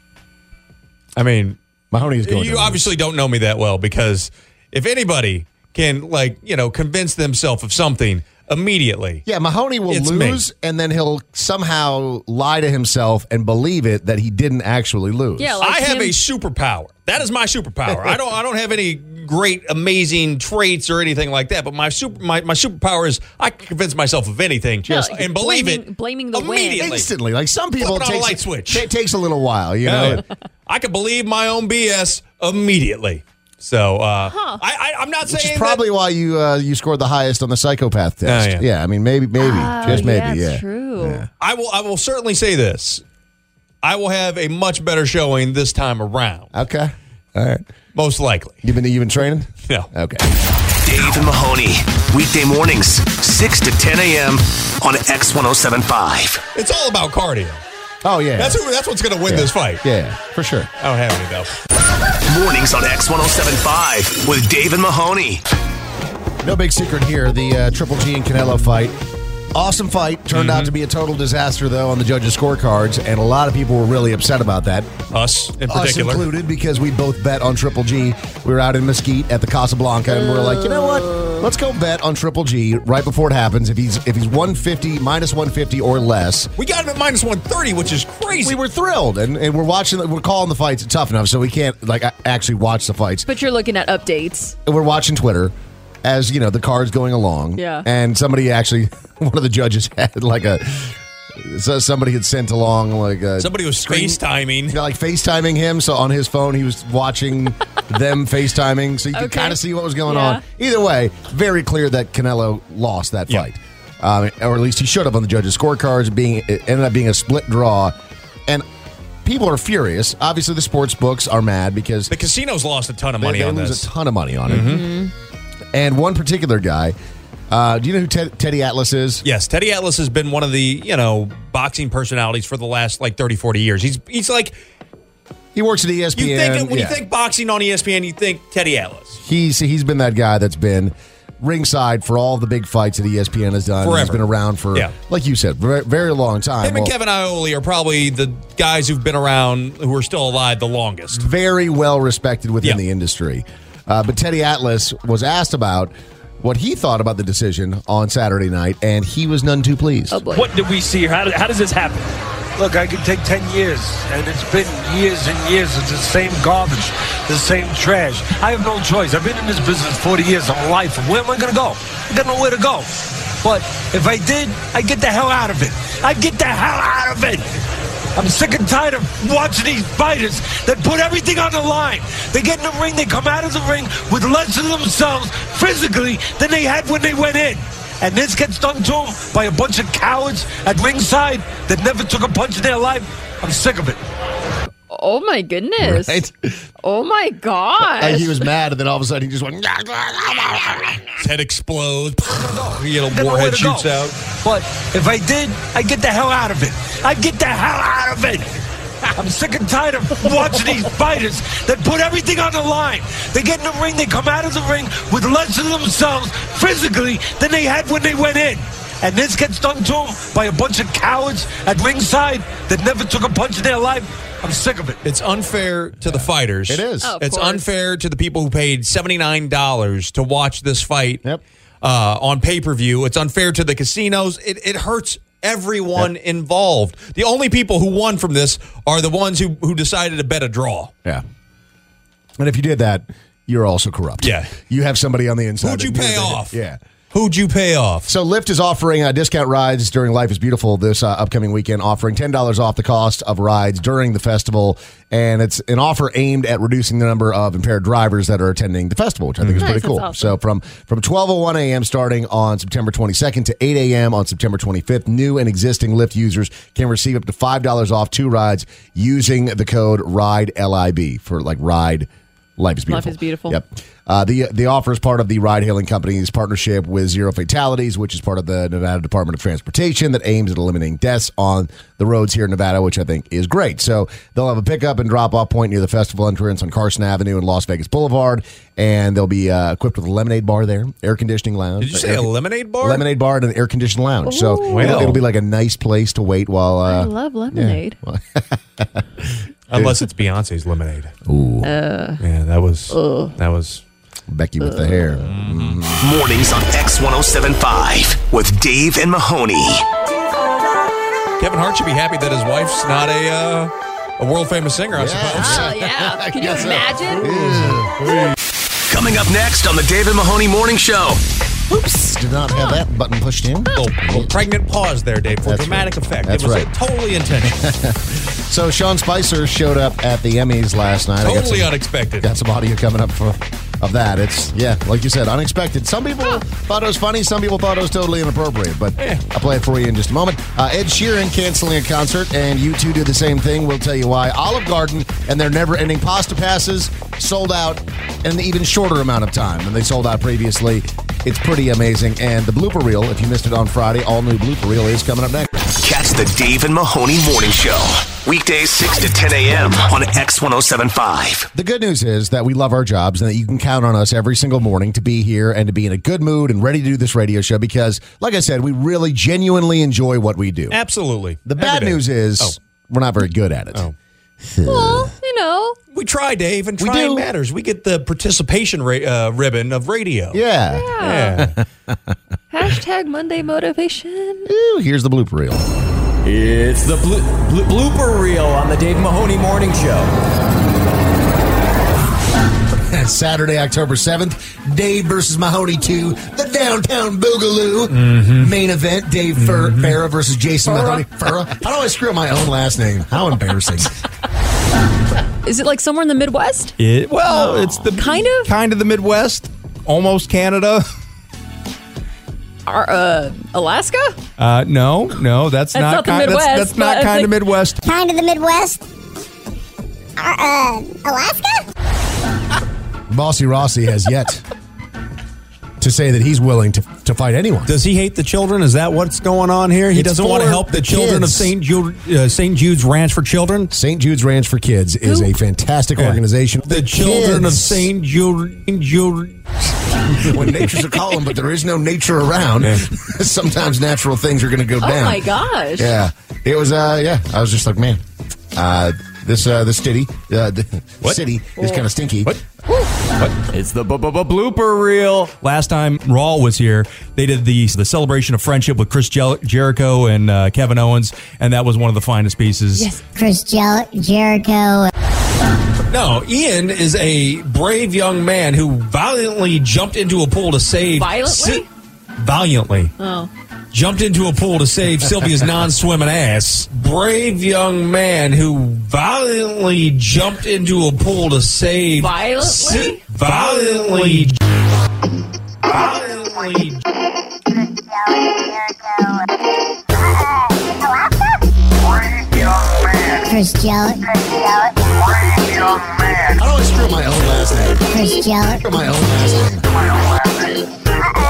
Speaker 4: I mean,
Speaker 2: Mahoney is going.
Speaker 4: you
Speaker 2: to
Speaker 4: obviously don't know me that well because if anybody can, like, you know, convince themselves of something, immediately.
Speaker 2: Yeah, Mahoney will
Speaker 4: It's
Speaker 2: lose,
Speaker 4: me.
Speaker 2: and then he'll somehow lie to himself and believe it that he didn't actually lose.
Speaker 5: Yeah, like
Speaker 4: I have
Speaker 5: him-
Speaker 4: a superpower. That is my superpower. I don't I don't have any great, amazing traits or anything like that. But my super my, my superpower is I can convince myself of anything
Speaker 5: Just
Speaker 4: and believe
Speaker 5: blaming,
Speaker 4: it
Speaker 5: blaming the win.
Speaker 4: immediately.
Speaker 2: Instantly. Like some people,
Speaker 4: Flipping
Speaker 2: it
Speaker 4: on a
Speaker 2: takes,
Speaker 4: light switch.
Speaker 2: It takes a little while, you know?
Speaker 4: Yeah. I can believe my own B S immediately. So uh,
Speaker 5: Huh.
Speaker 4: I, I, I'm not
Speaker 2: Which
Speaker 4: saying
Speaker 2: is probably why you uh, you scored the highest on the psychopath test.
Speaker 4: Oh, yeah.
Speaker 2: I mean, maybe, maybe,
Speaker 5: Oh,
Speaker 2: just maybe,
Speaker 5: yeah,
Speaker 2: yeah.
Speaker 5: it's true.
Speaker 4: that I will. I will certainly say this. I will have a much better showing this time around.
Speaker 2: Okay, all right.
Speaker 4: Most likely.
Speaker 2: You've been you've been training?
Speaker 4: No.
Speaker 2: Okay.
Speaker 1: Dave and Mahoney, weekday mornings, six to ten a.m. on X ten seventy-five.
Speaker 4: It's all about cardio.
Speaker 2: Oh yeah,
Speaker 4: That's who, that's what's going to win
Speaker 2: yeah.
Speaker 4: this fight.
Speaker 2: Yeah, for sure.
Speaker 4: I don't have any though.
Speaker 1: Mornings on X ten seventy-five with Dave and Mahoney.
Speaker 2: No big secret here. The uh, Triple G and Canelo fight. Awesome fight. Turned
Speaker 4: Mm-hmm.
Speaker 2: out to be a total disaster, though, on the judges' scorecards, and a lot of people were really upset about that.
Speaker 4: Us in
Speaker 2: Us
Speaker 4: particular.
Speaker 2: included, because we both bet on Triple G. We were out in Mesquite at the Casablanca, and we were like, you know what? Let's go bet on Triple G right before it happens. If he's if he's one fifty, minus one fifty or less.
Speaker 4: We got him at minus one thirty, which is crazy.
Speaker 2: We were thrilled, and, and we're watching, we're calling the fights tough enough, so we can't like a- actually watch the fights.
Speaker 5: But you're looking at updates.
Speaker 2: And we're watching Twitter as, you know, the card's going along.
Speaker 5: Yeah.
Speaker 2: And somebody actually, one of the judges had like a, so somebody had sent along like a.
Speaker 4: Somebody was
Speaker 2: screen-
Speaker 4: FaceTiming.
Speaker 2: Yeah, like FaceTiming him. So on his phone, he was watching them FaceTiming. So you could
Speaker 5: Okay.
Speaker 2: kind of see what was going
Speaker 5: Yeah.
Speaker 2: on. Either way, very clear that Canelo lost that
Speaker 4: Yeah.
Speaker 2: fight. Um, or at least he should have on the judges' scorecards. Being It ended up being a split draw. And people are furious. Obviously, the sports books are mad because
Speaker 4: The casinos lost a ton of
Speaker 2: they,
Speaker 4: money
Speaker 2: they
Speaker 4: on
Speaker 2: lose
Speaker 4: this.
Speaker 2: a ton of money on it. And one particular guy, uh, do you know who Ted, Teddy Atlas is?
Speaker 4: Yes, Teddy Atlas has been one of the, you know, boxing personalities for the last like thirty, forty years. He's he's like,
Speaker 2: He works at E S P
Speaker 4: you
Speaker 2: N.
Speaker 4: think when
Speaker 2: yeah.
Speaker 4: you think boxing on E S P N, you think Teddy Atlas.
Speaker 2: He's he's been that guy that's been ringside for all the big fights that E S P N has done.
Speaker 4: Forever.
Speaker 2: He's been around for,
Speaker 4: Yeah.
Speaker 2: like you said, very, very long time.
Speaker 4: Him and
Speaker 2: Well,
Speaker 4: Kevin Iole are probably the guys who've been around who are still alive the longest.
Speaker 2: very well respected within
Speaker 4: Yeah.
Speaker 2: the industry. Uh, but Teddy Atlas was asked about what he thought about the decision on Saturday night, and he was none too pleased.
Speaker 5: Oh boy.
Speaker 13: What did we see here? How, how does this happen?
Speaker 14: Look, I could take ten years, and it's been years and years of the same garbage, the same trash. I have no choice. I've been in this business forty years of my life. Where am I going to go? I got nowhere to go. But if I did, I'd get the hell out of it. I'd get the hell out of it. I'm sick and tired of watching these fighters that put everything on the line. They get in the ring, they come out of the ring with less of themselves physically than they had when they went in. And this gets done to them by a bunch of cowards at ringside that never took a punch in their life. I'm sick of it.
Speaker 5: Oh my goodness.
Speaker 2: Right?
Speaker 5: Oh my gosh.
Speaker 2: Like he was mad, and then all of a sudden he just went.
Speaker 4: His head explodes. You know,
Speaker 14: Got nowhere
Speaker 4: warhead
Speaker 14: to go.
Speaker 4: shoots out.
Speaker 14: But if I did, I'd get the hell out of it. I'd get the hell out of it. I'm sick and tired of watching these fighters that put everything on the line. They get in the ring, they come out of the ring with less of themselves physically than they had when they went in. And this gets done to them by a bunch of cowards at ringside that never took a punch in their life. I'm sick of it.
Speaker 4: It's unfair to the fighters.
Speaker 2: It is.
Speaker 5: Oh, of
Speaker 4: it's
Speaker 5: course.
Speaker 4: unfair to the people who paid seventy-nine dollars to watch this fight
Speaker 2: Yep.
Speaker 4: uh, on pay-per-view. It's unfair to the casinos. It, it hurts everyone
Speaker 2: Yep.
Speaker 4: involved. The only people who won from this are the ones who, who decided to bet a draw.
Speaker 2: Yeah. And if you did that, you're also corrupt.
Speaker 4: Yeah.
Speaker 2: You have somebody on the inside.
Speaker 4: Who'd you
Speaker 2: that knew
Speaker 4: pay
Speaker 2: that-
Speaker 4: off?
Speaker 2: Yeah.
Speaker 4: Who'd you pay off?
Speaker 2: So Lyft is offering uh, discount rides during Life is Beautiful this uh, upcoming weekend, offering ten dollars off the cost of rides during the festival. And it's an offer aimed at reducing the number of impaired drivers that are attending the festival, which I think is
Speaker 5: Nice,
Speaker 2: pretty
Speaker 5: that's
Speaker 2: cool.
Speaker 5: awesome.
Speaker 2: So from, from twelve oh one a.m. starting on September twenty-second to eight a.m. on September twenty-fifth, new and existing Lyft users can receive up to five dollars off two rides using the code RIDE L I B for like ride Life is Beautiful.
Speaker 5: Life is Beautiful.
Speaker 2: Yep. Uh, the the offer is part of the ride-hailing company's partnership with Zero Fatalities, which is part of the Nevada Department of Transportation that aims at eliminating deaths on the roads here in Nevada, which I think is great. So they'll have a pickup and drop-off point near the festival entrance on Carson Avenue and Las Vegas Boulevard, and they'll be uh, equipped with a lemonade bar there, air conditioning lounge.
Speaker 4: Did you say
Speaker 2: air,
Speaker 4: a lemonade bar?
Speaker 2: Lemonade bar and an air-conditioned lounge. So
Speaker 5: Ooh.
Speaker 2: it'll,
Speaker 4: Wow.
Speaker 2: it'll be like a nice place to wait while... Uh,
Speaker 5: I love lemonade.
Speaker 4: Unless it's Beyonce's lemonade.
Speaker 2: Ooh.
Speaker 5: Uh,
Speaker 4: Yeah, that was that was
Speaker 2: Becky with the hair.
Speaker 1: Mm-hmm. Mornings on X one oh seven point five with Dave and Mahoney.
Speaker 4: Kevin Hart should be happy that his wife's not a uh, a world famous singer, I
Speaker 2: Yeah.
Speaker 4: suppose.
Speaker 5: Oh, yeah. Can you
Speaker 2: guess so.
Speaker 5: imagine?
Speaker 1: Coming up next on the Dave and Mahoney Morning Show.
Speaker 2: Oops. Did not have that button pushed in.
Speaker 4: Little, little pregnant pause there, Dave, for
Speaker 2: That's
Speaker 4: dramatic
Speaker 2: right.
Speaker 4: effect.
Speaker 2: That's
Speaker 4: it was
Speaker 2: right.
Speaker 4: totally intentional.
Speaker 2: So Sean Spicer showed up at the Emmys last night. I got
Speaker 4: Totally
Speaker 2: some-
Speaker 4: unexpected.
Speaker 2: Got some audio coming up for, of that. It's, yeah, like you said, unexpected. Some people thought it was funny. Some people thought it was totally inappropriate. But
Speaker 4: Yeah.
Speaker 2: I'll play it for you in just a moment. Uh, Ed Sheeran canceling a concert, and U two did the same thing. We'll tell you why. Olive Garden and their never-ending pasta passes sold out in an even shorter amount of time than they sold out previously. It's pretty amazing. And the blooper reel, if you missed it on Friday, all new blooper reel is coming up next.
Speaker 1: Catch the Dave and Mahoney Morning Show. Weekdays six to ten a.m. on X one oh seven point five.
Speaker 2: The good news is that we love our jobs and that you can count on us every single morning to be here and to be in a good mood and ready to do this radio show because, like I said, we really genuinely enjoy what we do.
Speaker 4: Absolutely.
Speaker 2: The bad
Speaker 4: Every day.
Speaker 2: news is
Speaker 4: Oh.
Speaker 2: we're not very good at it.
Speaker 4: Oh.
Speaker 5: Well, you know.
Speaker 4: We try, Dave, and
Speaker 2: We
Speaker 4: trying
Speaker 2: do.
Speaker 4: matters. We get the participation ra- uh, ribbon of radio.
Speaker 2: Yeah.
Speaker 5: Yeah.
Speaker 4: Yeah.
Speaker 5: Hashtag Monday motivation.
Speaker 2: Ooh, here's the blooper reel.
Speaker 6: It's the blo- blo- blooper reel on the Dave Mahoney Morning Show.
Speaker 2: Saturday, October seventh, Dave versus Mahoney two, the Downtown Boogaloo.
Speaker 4: Mm-hmm.
Speaker 2: Main event, Dave Fur- Farrah versus Jason Mahoney. Farrah? How do I screw up my own last name? How embarrassing.
Speaker 5: Is it like somewhere in the Midwest?
Speaker 4: It, well, it's the
Speaker 5: Kind of?
Speaker 4: kind of the Midwest, almost Canada.
Speaker 5: Ar- uh, Alaska?
Speaker 4: Uh, no, no, that's,
Speaker 5: That's
Speaker 4: not,
Speaker 5: not the
Speaker 4: kind.
Speaker 5: Midwest,
Speaker 4: That's, that's
Speaker 5: but
Speaker 4: not
Speaker 5: I
Speaker 4: kind of
Speaker 5: think-
Speaker 4: Midwest.
Speaker 15: Kind of the Midwest. Uh, uh, Alaska?
Speaker 2: Bossy Rossi has yet to say that he's willing to, to fight anyone.
Speaker 4: Does he hate the children? Is that what's going on here? He
Speaker 2: It's
Speaker 4: doesn't want to
Speaker 2: for
Speaker 4: help the,
Speaker 2: the
Speaker 4: children of
Speaker 2: kids.
Speaker 4: Saint Jude, uh, Saint Jude's Ranch for Children.
Speaker 2: Saint Jude's Ranch for Kids is a fantastic
Speaker 4: Yeah.
Speaker 2: organization.
Speaker 4: The children of
Speaker 2: kids-
Speaker 4: Saint Jude. Jude.
Speaker 2: When nature's a calling, but there is no nature around, sometimes natural things are going to go
Speaker 5: Oh
Speaker 2: down.
Speaker 5: my gosh.
Speaker 2: Yeah, it was. Uh, yeah, I was just like, man, uh, this uh, the city, uh, the
Speaker 4: What?
Speaker 2: city is kind of stinky.
Speaker 4: What? What? It's the bu- bu- bu- blooper reel. Last time Raw was here, they did the the celebration of friendship with Chris Jer- Jericho and uh, Kevin Owens, and that was one of the finest pieces.
Speaker 15: Yes. Chris Jer- Jericho.
Speaker 16: No, Ian is a brave young man who valiantly jumped into a pool to save.
Speaker 5: Violently?
Speaker 16: Si- valiantly.
Speaker 5: Oh.
Speaker 16: Jumped into a pool to save Sylvia's non-swimming ass. Brave young man who valiantly jumped into a pool to save.
Speaker 5: Violently?
Speaker 16: Si- violently. Violently.
Speaker 15: Chris Jer-
Speaker 2: How do I screw up my own last name?
Speaker 15: Chris Jer-
Speaker 2: Screw my own last name.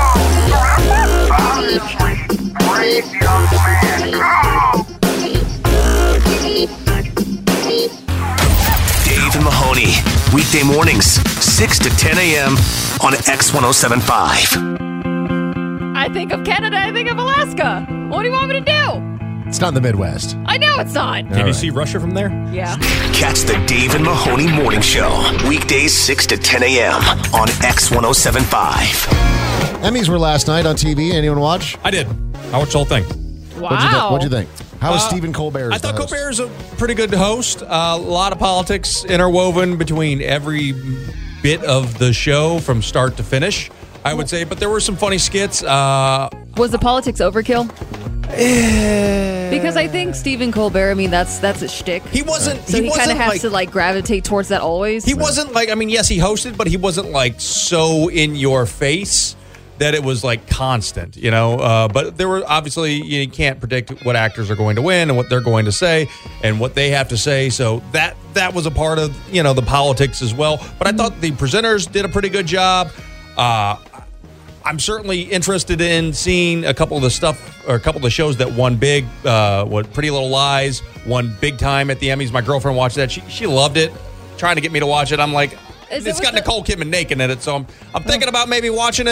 Speaker 1: Dave and Mahoney. Weekday mornings, six to ten a.m. on X one oh seven point five.
Speaker 5: I think of Canada. I think of Alaska. What do you want me to do?
Speaker 2: It's not in the Midwest.
Speaker 5: I know it's not.
Speaker 4: Can you
Speaker 2: right.
Speaker 4: see Russia from there?
Speaker 5: Yeah.
Speaker 1: Catch the Dave and Mahoney Morning Show. Weekdays six to ten a.m. on X one oh seven point five.
Speaker 2: Emmys were last night on T V. Anyone watch?
Speaker 4: I did. I watched the whole thing.
Speaker 5: Wow.
Speaker 2: What'd you think? What'd you think? How was
Speaker 4: Uh,
Speaker 2: Stephen Colbert?
Speaker 4: I thought Colbert's a pretty good host. Uh, a lot of politics interwoven between every bit of the show from start to finish, I would say. But there were some funny skits. Uh,
Speaker 5: Was the politics overkill? Because I think Stephen Colbert, I mean, that's that's a shtick.
Speaker 4: He wasn't.
Speaker 5: So he,
Speaker 4: he
Speaker 5: kind
Speaker 4: wasn't
Speaker 5: of has
Speaker 4: like,
Speaker 5: to like gravitate towards that always.
Speaker 4: He wasn't like. I mean, yes, he hosted, but he wasn't like so in your face that it was like constant, you know. Uh, but there were obviously you can't predict what actors are going to win and what they're going to say and what they have to say. So that that was a part of you know the politics as well. But I thought the presenters did a pretty good job. Uh, I'm certainly interested in seeing a couple of the stuff or a couple of the shows that won big. Uh, what Pretty Little Lies won big time at the Emmys. My girlfriend watched that. She she loved it. Trying to get me to watch it. I'm like,
Speaker 5: Is it
Speaker 4: it's
Speaker 5: with
Speaker 4: got
Speaker 5: the-
Speaker 4: Nicole Kidman naked in it, so I'm I'm thinking about maybe watching it.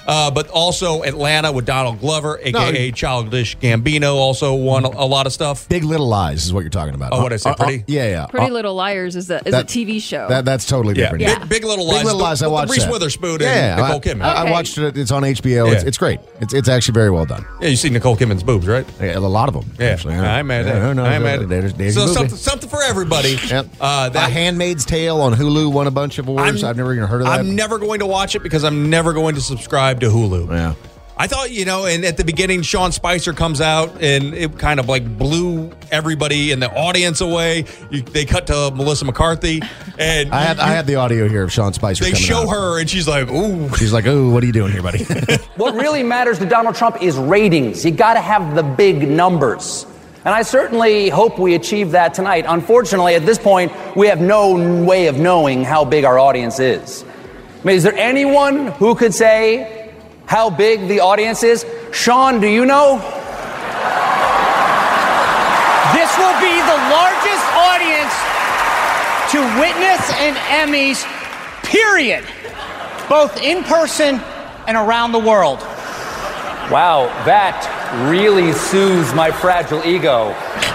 Speaker 4: Uh, but also Atlanta with Donald Glover, a k a.
Speaker 2: No.
Speaker 4: Childish Gambino, also won a, a lot of stuff.
Speaker 2: Big Little Lies is what you're talking about.
Speaker 4: Oh, what did I say,
Speaker 2: Uh, uh,
Speaker 4: Pretty?
Speaker 2: yeah, yeah.
Speaker 5: Pretty
Speaker 2: Uh,
Speaker 5: Little Liars is a is
Speaker 2: that-
Speaker 5: a T V show.
Speaker 2: That, that's totally
Speaker 4: Yeah,
Speaker 2: different.
Speaker 4: Big,
Speaker 2: Yeah.
Speaker 4: Big Little Lies.
Speaker 2: Big Little Lies, I
Speaker 4: with
Speaker 2: watched
Speaker 4: Reese
Speaker 2: that.
Speaker 4: Witherspoon and
Speaker 2: Yeah,
Speaker 4: Nicole
Speaker 2: I,
Speaker 4: Kidman.
Speaker 2: I, I
Speaker 5: Okay.
Speaker 2: watched it. It's on H B O. It's,
Speaker 4: Yeah.
Speaker 2: it's great. It's it's actually very well done.
Speaker 4: Yeah, you see Nicole Kidman's boobs, right?
Speaker 2: Yeah, a lot of them.
Speaker 4: Yeah,
Speaker 2: actually.
Speaker 4: I'm at it.
Speaker 2: Yeah, no,
Speaker 4: I'm
Speaker 2: no,
Speaker 4: at it.
Speaker 2: there's- there's
Speaker 4: So
Speaker 2: your movie.
Speaker 4: something, something for everybody.
Speaker 2: Yep.
Speaker 4: Uh,
Speaker 2: The
Speaker 4: that
Speaker 2: Handmaid's Tale on Hulu won a bunch of awards.
Speaker 4: I'm-
Speaker 2: I've never even heard of that.
Speaker 4: I'm never going to watch it because I'm never going to subscribe to Hulu.
Speaker 2: Yeah.
Speaker 4: I thought, you know, and at the beginning, Sean Spicer comes out and it kind of like blew everybody in the audience away. You, they cut to Melissa McCarthy, and
Speaker 2: I had I had the audio here of Sean Spicer.
Speaker 4: they
Speaker 2: coming
Speaker 4: show
Speaker 2: out.
Speaker 4: her, and she's like, "Ooh."
Speaker 2: She's like, "Ooh, what are you doing here, buddy?"
Speaker 17: What really matters to Donald Trump is ratings. You got to have the big numbers. And I certainly hope we achieve that tonight. Unfortunately, at this point, we have no n- way of knowing how big our audience is. I mean, is there anyone who could say how big the audience is? Sean, do you know?
Speaker 18: This will be the largest audience to witness an Emmys, period, both in person and around the world.
Speaker 17: Wow, that really soothes my fragile ego.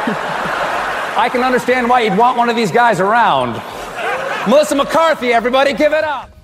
Speaker 17: I can understand why you'd want one of these guys around. Melissa McCarthy, everybody, give it up.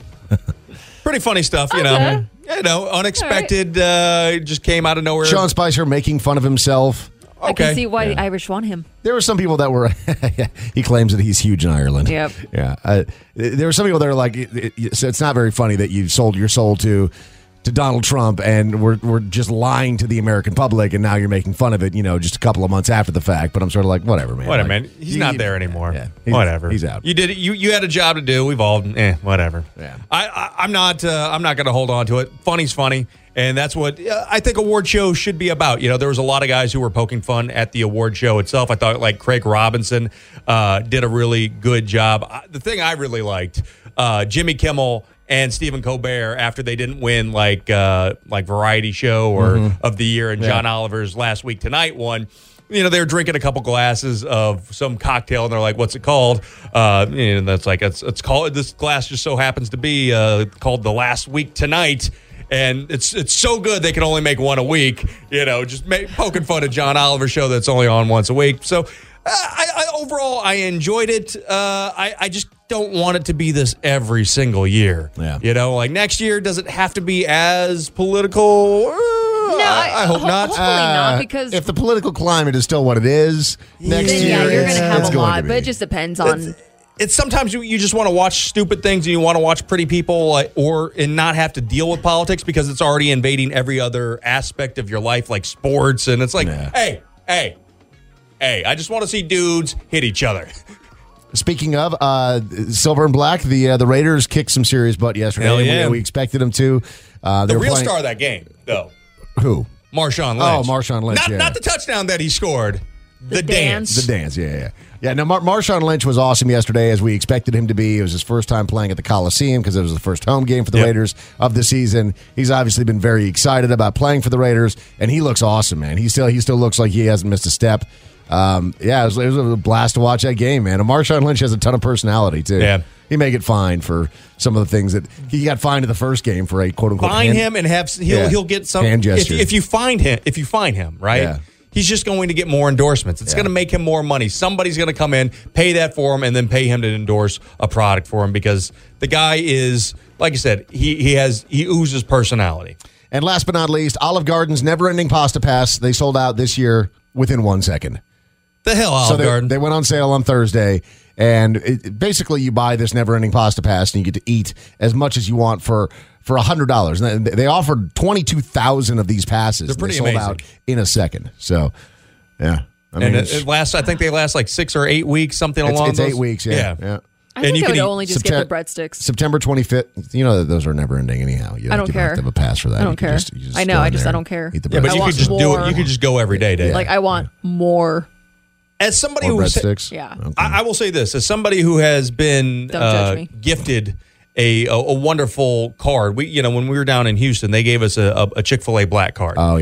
Speaker 4: Pretty funny stuff, you know. You know, unexpected, uh, just came out of nowhere.
Speaker 2: Sean Spicer making fun of himself.
Speaker 5: I can see why the Irish want him.
Speaker 2: There were some people that were. He claims that he's huge in Ireland.
Speaker 5: Yep.
Speaker 2: Yeah. Uh, there were some people that are like, it, it, so it's not very funny that you sold your soul to to Donald Trump and we're we're just lying to the American public, and now you're making fun of it. You know, just a couple of months after the fact. But I'm sort of like, whatever, man.
Speaker 4: Whatever,
Speaker 2: Like,
Speaker 4: man. He's
Speaker 2: you-
Speaker 4: not there anymore.
Speaker 2: Yeah, he's-
Speaker 4: whatever.
Speaker 2: He's out.
Speaker 4: You did it. You you had a job to do. We've all eh, whatever.
Speaker 2: Yeah.
Speaker 4: I, I I'm not uh, I'm not going to hold on to it. Funny's funny, and that's what uh, I think award shows should be about. You know, there was a lot of guys who were poking fun at the award show itself. I thought like Craig Robinson uh, did a really good job. I, the thing I really liked, uh, Jimmy Kimmel and Stephen Colbert, after they didn't win like uh, like variety show or
Speaker 2: Mhm.
Speaker 4: of the year, and
Speaker 2: Yeah.
Speaker 4: John Oliver's Last Week Tonight one. You know, they were drinking a couple glasses of some cocktail, and they're like, "What's it called?" Uh, and that's like, "It's it's called." This glass just so happens to be uh, called the Last Week Tonight, and it's it's so good they can only make one a week. You know, just make, poking fun at John Oliver's show that's only on once a week. So, uh, I, I overall I enjoyed it. Uh, I I just don't want it to be this every single year.
Speaker 2: Yeah.
Speaker 4: You know, like next year, does it have to be as political?
Speaker 5: No,
Speaker 4: I, I hope
Speaker 5: ho-
Speaker 4: not.
Speaker 5: Hopefully not, because
Speaker 2: if the political climate is still what it is next
Speaker 5: then,
Speaker 2: year,
Speaker 5: yeah, you're going
Speaker 2: it's,
Speaker 5: to have
Speaker 2: it's
Speaker 5: a
Speaker 2: going
Speaker 5: lot,
Speaker 2: to be.
Speaker 5: but it just depends on.
Speaker 4: It's sometimes you, you just want to watch stupid things and you want to watch pretty people, like, or and not have to deal with politics because it's already invading every other aspect of your life, like sports. And it's like, hey, hey, hey, I just want to see dudes hit each other.
Speaker 2: Speaking of uh, silver and black, the uh, the Raiders kicked some serious butt yesterday.
Speaker 4: Hell
Speaker 2: We-
Speaker 4: yeah.
Speaker 2: We, expected them to. Uh, they
Speaker 4: The
Speaker 2: were
Speaker 4: real
Speaker 2: playing-
Speaker 4: star of that game, though,
Speaker 2: Who?
Speaker 4: Marshawn
Speaker 2: Oh,
Speaker 4: Lynch.
Speaker 2: Marshawn Lynch,
Speaker 4: Not,
Speaker 2: yeah.
Speaker 4: not the touchdown that he scored. The, dance.
Speaker 2: The dance, yeah, yeah. Yeah, no, Mar- Marshawn Lynch was awesome yesterday, as we expected him to be. It was his first time playing at the Coliseum because it was the first home game for the
Speaker 4: Yep.
Speaker 2: Raiders of the season. He's obviously been very excited about playing for the Raiders, and he looks awesome, man. He still he still looks like he hasn't missed a step. Um, yeah, it was, it was a blast to watch that game, man. And Marshawn Lynch has a ton of personality, too.
Speaker 4: Yeah.
Speaker 2: He may get fined for some of the things that he got fined in the first game for a quote unquote
Speaker 4: Find
Speaker 2: hand-
Speaker 4: him and have he'll
Speaker 2: Yeah.
Speaker 4: he'll get some
Speaker 2: hand
Speaker 4: if,
Speaker 2: gesture.
Speaker 4: if you find him if you find him right
Speaker 2: Yeah.
Speaker 4: he's just going to get more endorsements. It's
Speaker 2: Yeah.
Speaker 4: going to make him more money. Somebody's going to come in, pay that for him, and then pay him to endorse a product for him because the guy is, like I said, he he has he oozes personality.
Speaker 2: And last but not least, Olive Garden's never-ending pasta pass. They sold out this year within one second.
Speaker 4: The hell, Olive
Speaker 2: so they,
Speaker 4: Garden.
Speaker 2: they went on sale on Thursday, and it, basically you buy this never-ending pasta pass, and you get to eat as much as you want for for one hundred dollars. And they, they offered twenty-two thousand of these passes.
Speaker 4: They're pretty
Speaker 2: they sold
Speaker 4: amazing.
Speaker 2: out in a second. So, yeah. I mean,
Speaker 4: and it,
Speaker 2: it's,
Speaker 4: it lasts. I think they last like six or eight weeks, something
Speaker 2: it's,
Speaker 4: along
Speaker 2: it's
Speaker 4: those.
Speaker 2: eight weeks, yeah. yeah.
Speaker 5: I think I would only just get the
Speaker 2: Septem-
Speaker 5: breadsticks.
Speaker 2: September twenty-fifth. You know that those are never-ending anyhow. You
Speaker 5: I
Speaker 2: don't
Speaker 5: don't
Speaker 2: you have
Speaker 5: care.
Speaker 2: to have a pass for that.
Speaker 5: I don't
Speaker 2: You can
Speaker 5: care.
Speaker 2: just- you just
Speaker 5: I know.
Speaker 2: go
Speaker 5: I
Speaker 2: in
Speaker 5: just
Speaker 2: there
Speaker 5: I don't
Speaker 2: and
Speaker 5: care.
Speaker 2: eat the
Speaker 4: Yeah, but
Speaker 5: I
Speaker 4: you
Speaker 5: want
Speaker 4: could just do
Speaker 5: more.
Speaker 4: it. You could just go every day, Dave.
Speaker 5: Like I want more.
Speaker 4: As somebody
Speaker 2: Or
Speaker 4: who
Speaker 2: breadsticks?
Speaker 5: Yeah.
Speaker 4: I, I will say this: as somebody who has been
Speaker 5: Don't judge
Speaker 4: uh,
Speaker 5: me.
Speaker 4: gifted a, a a wonderful card, we you know when we were down in Houston, they gave us a, a, a Chick-fil-A black card.
Speaker 2: Oh yeah.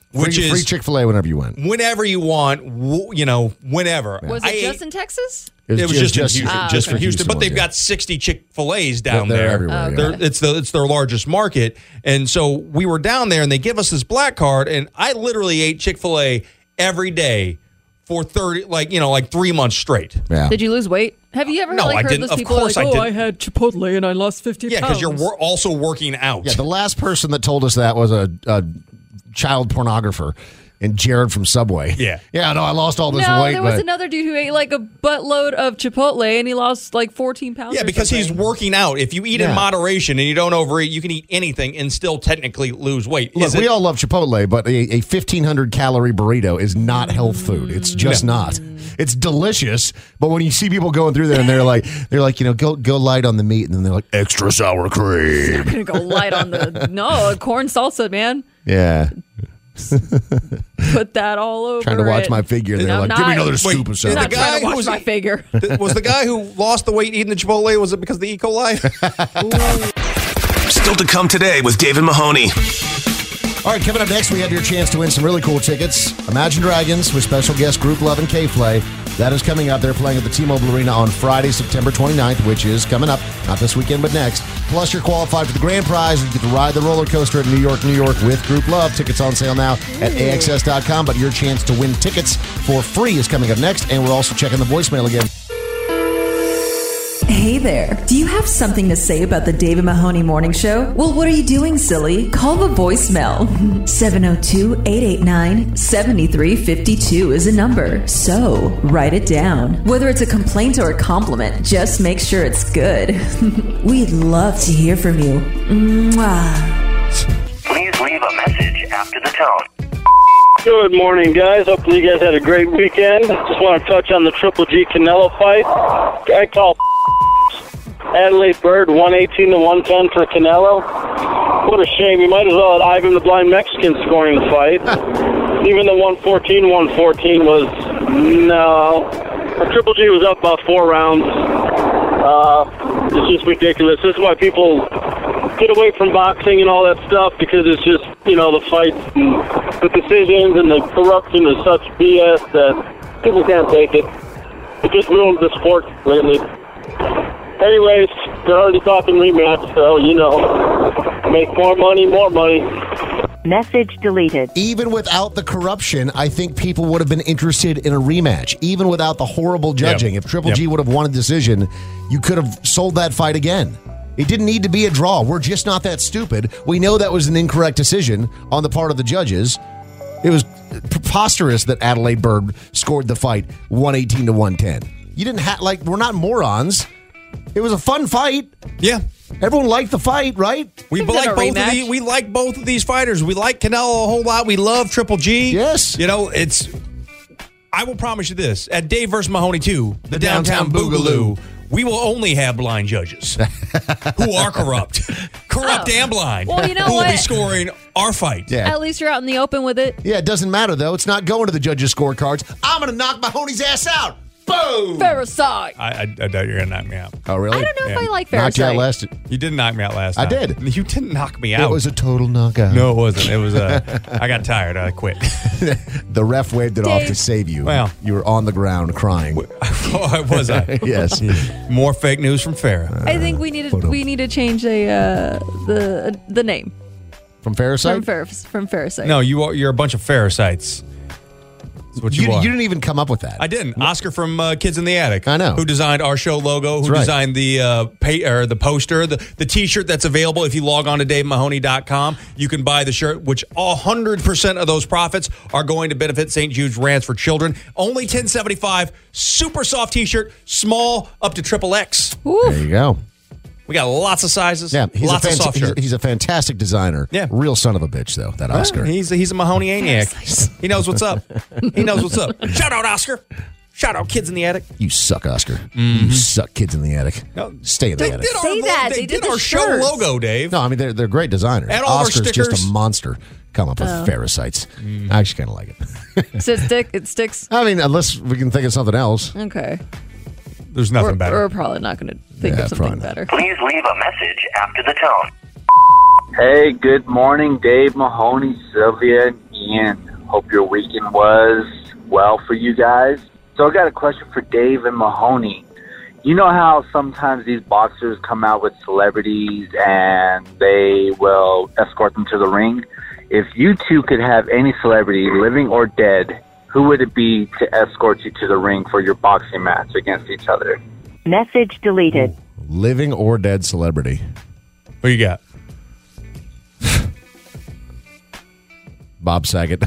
Speaker 4: which
Speaker 2: free,
Speaker 4: is
Speaker 2: free Chick-fil-A whenever you went.
Speaker 4: Whenever you want, w- you know, whenever.
Speaker 5: Was
Speaker 4: I
Speaker 5: it
Speaker 4: ate-
Speaker 5: just in Texas?
Speaker 4: It was,
Speaker 2: It was
Speaker 4: just,
Speaker 2: just-
Speaker 4: in Houston,
Speaker 5: Ah,
Speaker 4: just
Speaker 5: okay.
Speaker 4: for Houston,
Speaker 2: Houston
Speaker 4: but they've
Speaker 2: ones,
Speaker 4: got sixty Chick-fil-A's down
Speaker 2: They're- they're
Speaker 4: there.
Speaker 2: everywhere,
Speaker 4: They're-
Speaker 5: Okay.
Speaker 4: It's the it's their largest market, and so we were down there, and they give us this black card, and I literally ate Chick-fil-A every day for thirty, like you know, like three months straight.
Speaker 2: Yeah.
Speaker 5: Did you lose weight? Have you ever
Speaker 4: No,
Speaker 5: like,
Speaker 4: I
Speaker 5: heard
Speaker 4: didn't.
Speaker 5: those
Speaker 4: Of
Speaker 5: people
Speaker 4: course
Speaker 5: like,
Speaker 4: I
Speaker 5: oh,
Speaker 4: didn't.
Speaker 5: I had Chipotle and I lost fifty
Speaker 4: Yeah,
Speaker 5: pounds?
Speaker 4: because you're wor- also working out.
Speaker 2: Yeah, the last person that told us that was a, a child pornographer and Jared from Subway.
Speaker 4: Yeah.
Speaker 2: Yeah, no, I lost all this
Speaker 5: no,
Speaker 2: weight.
Speaker 5: there was
Speaker 2: but
Speaker 5: another dude who ate like a buttload of Chipotle and he lost like fourteen pounds.
Speaker 4: Yeah,
Speaker 5: or
Speaker 4: because he's
Speaker 5: something.
Speaker 4: working out. If you eat
Speaker 2: Yeah.
Speaker 4: in moderation and you don't overeat, you can eat anything and still technically lose weight.
Speaker 2: Look,
Speaker 4: Is
Speaker 2: we
Speaker 4: it-
Speaker 2: all love Chipotle, but a, a fifteen hundred calorie burrito is not health food. It's just
Speaker 4: No.
Speaker 2: not. It's delicious, but when you see people going through there and they're like, they're like, you know, go go light on the meat, and then they're like, extra sour cream.
Speaker 5: I'm gonna go light on the no corn salsa, man.
Speaker 2: Yeah.
Speaker 5: Put that all over.
Speaker 2: Trying to watch
Speaker 5: it.
Speaker 2: my figure. They're
Speaker 5: I'm
Speaker 2: like,
Speaker 5: not,
Speaker 2: give me another scoop
Speaker 4: Wait,
Speaker 2: of
Speaker 4: is
Speaker 2: sour
Speaker 4: the
Speaker 5: I'm not
Speaker 2: cream.
Speaker 5: trying
Speaker 4: guy
Speaker 5: to watch
Speaker 4: who's-
Speaker 5: my figure.
Speaker 4: was the guy who lost the weight eating the Chipotle, was it because of the E. coli?
Speaker 1: Still to come today with David Mahoney.
Speaker 2: All right, coming up next, we have your chance to win some really cool tickets. Imagine Dragons with special guest Group Love and K-Flay. That is coming up. They're playing at the T-Mobile Arena on Friday, September twenty-ninth, which is coming up. Not this weekend, but next. Plus, you're qualified for the grand prize. You get to ride the roller coaster at New York, New York with Group Love. Tickets on sale now at A X S dot com. But your chance to win tickets for free is coming up next. And we're also checking the voicemail again.
Speaker 19: Hey there. Do you have something to say about the David Mahoney Morning Show? Well, what are you doing, silly? Call the voicemail. seven oh two, eight eight nine, seven three five two is a number. So, write it down. Whether it's a complaint or a compliment, just make sure it's good. We'd love to hear from you. Mwah.
Speaker 10: Please leave a message after the tone.
Speaker 20: Good morning, guys. Hopefully you guys had a great weekend. Just want to touch on the Triple G Canelo fight. I call Adelaide Bird one eighteen to one ten for Canelo. What a shame. You might as well have Ivan the Blind Mexican scoring the fight. Even the one fourteen one fourteen was, no. Triple G was up about four rounds. Uh, it's just ridiculous. This is why people get away from boxing and all that stuff, because it's just, you know, the fights and the decisions and the corruption is such B S that people can't take it. It just ruins the sport lately. Anyways, they're already talking rematch, so, you know, make more money, more money.
Speaker 11: Message deleted.
Speaker 2: Even without the corruption, I think people would have been interested in a rematch. Even without the horrible judging.
Speaker 4: Yep.
Speaker 2: If Triple
Speaker 4: Yep.
Speaker 2: G would have won a decision, you could have sold that fight again. It didn't need to be a draw. We're just not that stupid. We know that was an incorrect decision on the part of the judges. It was preposterous that Adelaide Bird scored the fight one eighteen to one ten. You didn't have, like, we're not morons. It was a fun fight.
Speaker 4: Yeah.
Speaker 2: Everyone liked the fight, right?
Speaker 4: We
Speaker 5: We've
Speaker 4: like
Speaker 5: done a
Speaker 4: both of
Speaker 5: rematch.
Speaker 4: these. We like both of these fighters. We like Canelo a whole lot. We love Triple G.
Speaker 2: Yes.
Speaker 4: You know, it's. I will promise you this: at Dave versus Mahoney two, the,
Speaker 2: The
Speaker 4: downtown,
Speaker 2: Downtown
Speaker 4: Boogaloo,
Speaker 2: Boogaloo.
Speaker 4: we will only have blind judges who are corrupt, corrupt
Speaker 5: Oh.
Speaker 4: and blind.
Speaker 5: Well, you know
Speaker 4: who will be
Speaker 5: what?
Speaker 4: scoring our fight.
Speaker 2: Yeah.
Speaker 5: At least you're out in the open with it.
Speaker 2: Yeah, it doesn't matter, though. It's not going to the judges' scorecards. I'm going to knock Mahoney's ass out. Boom!
Speaker 5: Parasite.
Speaker 4: I, I, I doubt you're gonna knock me out.
Speaker 2: Oh, really?
Speaker 5: I don't know if I like
Speaker 2: Knocked you out
Speaker 5: Parasite.
Speaker 2: last.
Speaker 4: You didn't knock me out last
Speaker 2: I
Speaker 4: time.
Speaker 2: did.
Speaker 4: You didn't knock me out.
Speaker 2: It was a total knockout.
Speaker 4: no, it wasn't. It was a. I got tired. I quit.
Speaker 2: The ref waved it off to
Speaker 5: Dave.
Speaker 2: save you.
Speaker 4: Well.
Speaker 2: You were on the ground crying.
Speaker 4: oh, was I?
Speaker 2: Yes.
Speaker 4: More fake news from Farrah.
Speaker 5: I think we need to we need to change a uh, the the name
Speaker 2: From
Speaker 5: from
Speaker 2: Parasite?
Speaker 5: Fer- from Parasite.
Speaker 4: No, you are. You're a bunch of Parasites. That's what you,
Speaker 2: You,
Speaker 4: are.
Speaker 2: you didn't even come up with that.
Speaker 4: I didn't. Oscar from uh, Kids in the Attic.
Speaker 2: I know.
Speaker 4: Who designed our show logo? Who
Speaker 2: That's right.
Speaker 4: designed the uh, pay, or the poster, the the T-shirt that's available. If you log on to Dave Mahoney dot com, you can buy the shirt. Which one hundred percent of those profits are going to benefit Saint Jude's Ranch for Children. Only ten seventy-five. Super soft T-shirt, small up to triple X.
Speaker 2: There you go.
Speaker 4: We got lots of sizes.
Speaker 2: Yeah, he's
Speaker 4: lots
Speaker 2: a
Speaker 4: of
Speaker 2: fant-
Speaker 4: soft
Speaker 2: he's,
Speaker 4: shirts.
Speaker 2: he's a fantastic designer.
Speaker 4: Yeah.
Speaker 2: Real son of a bitch, though, that Oscar.
Speaker 4: He's he's a Mahoney-aniac. He knows what's up. He knows what's up. Shout out, Oscar. Shout out, Kids in the Attic.
Speaker 2: You suck, Oscar. You suck, Kids in the Attic.
Speaker 4: No,
Speaker 2: Stay in the
Speaker 4: They
Speaker 2: attic.
Speaker 4: did our,
Speaker 5: Say
Speaker 4: lo-
Speaker 5: that.
Speaker 4: They,
Speaker 5: They
Speaker 4: did,
Speaker 5: did the
Speaker 4: our show
Speaker 5: shirts.
Speaker 4: logo, Dave.
Speaker 2: No, I mean, they're, they're great designers.
Speaker 4: And all of our
Speaker 2: Oscar's just
Speaker 4: stickers.
Speaker 2: a monster. Come up with
Speaker 5: Oh.
Speaker 2: parasites. I actually kind of like it.
Speaker 5: Does it stick? It sticks.
Speaker 2: I mean, unless we can think of something else.
Speaker 5: Okay.
Speaker 4: There's nothing
Speaker 5: We're,
Speaker 4: better.
Speaker 5: we're probably not going to think
Speaker 2: Yeah,
Speaker 5: of something
Speaker 2: probably not.
Speaker 5: better.
Speaker 10: Please leave a message after the tone.
Speaker 21: Hey, good morning, Dave Mahoney, Sylvia, and in. Hope your weekend was well for you guys. So I got a question for Dave and Mahoney. You know how sometimes these boxers come out with celebrities and they will escort them to the ring? If you two could have any celebrity, living or dead, who would it be to escort you to the ring for your boxing match against each other?
Speaker 11: Message deleted.
Speaker 2: Living or dead celebrity.
Speaker 4: What you got?
Speaker 2: Bob Saget.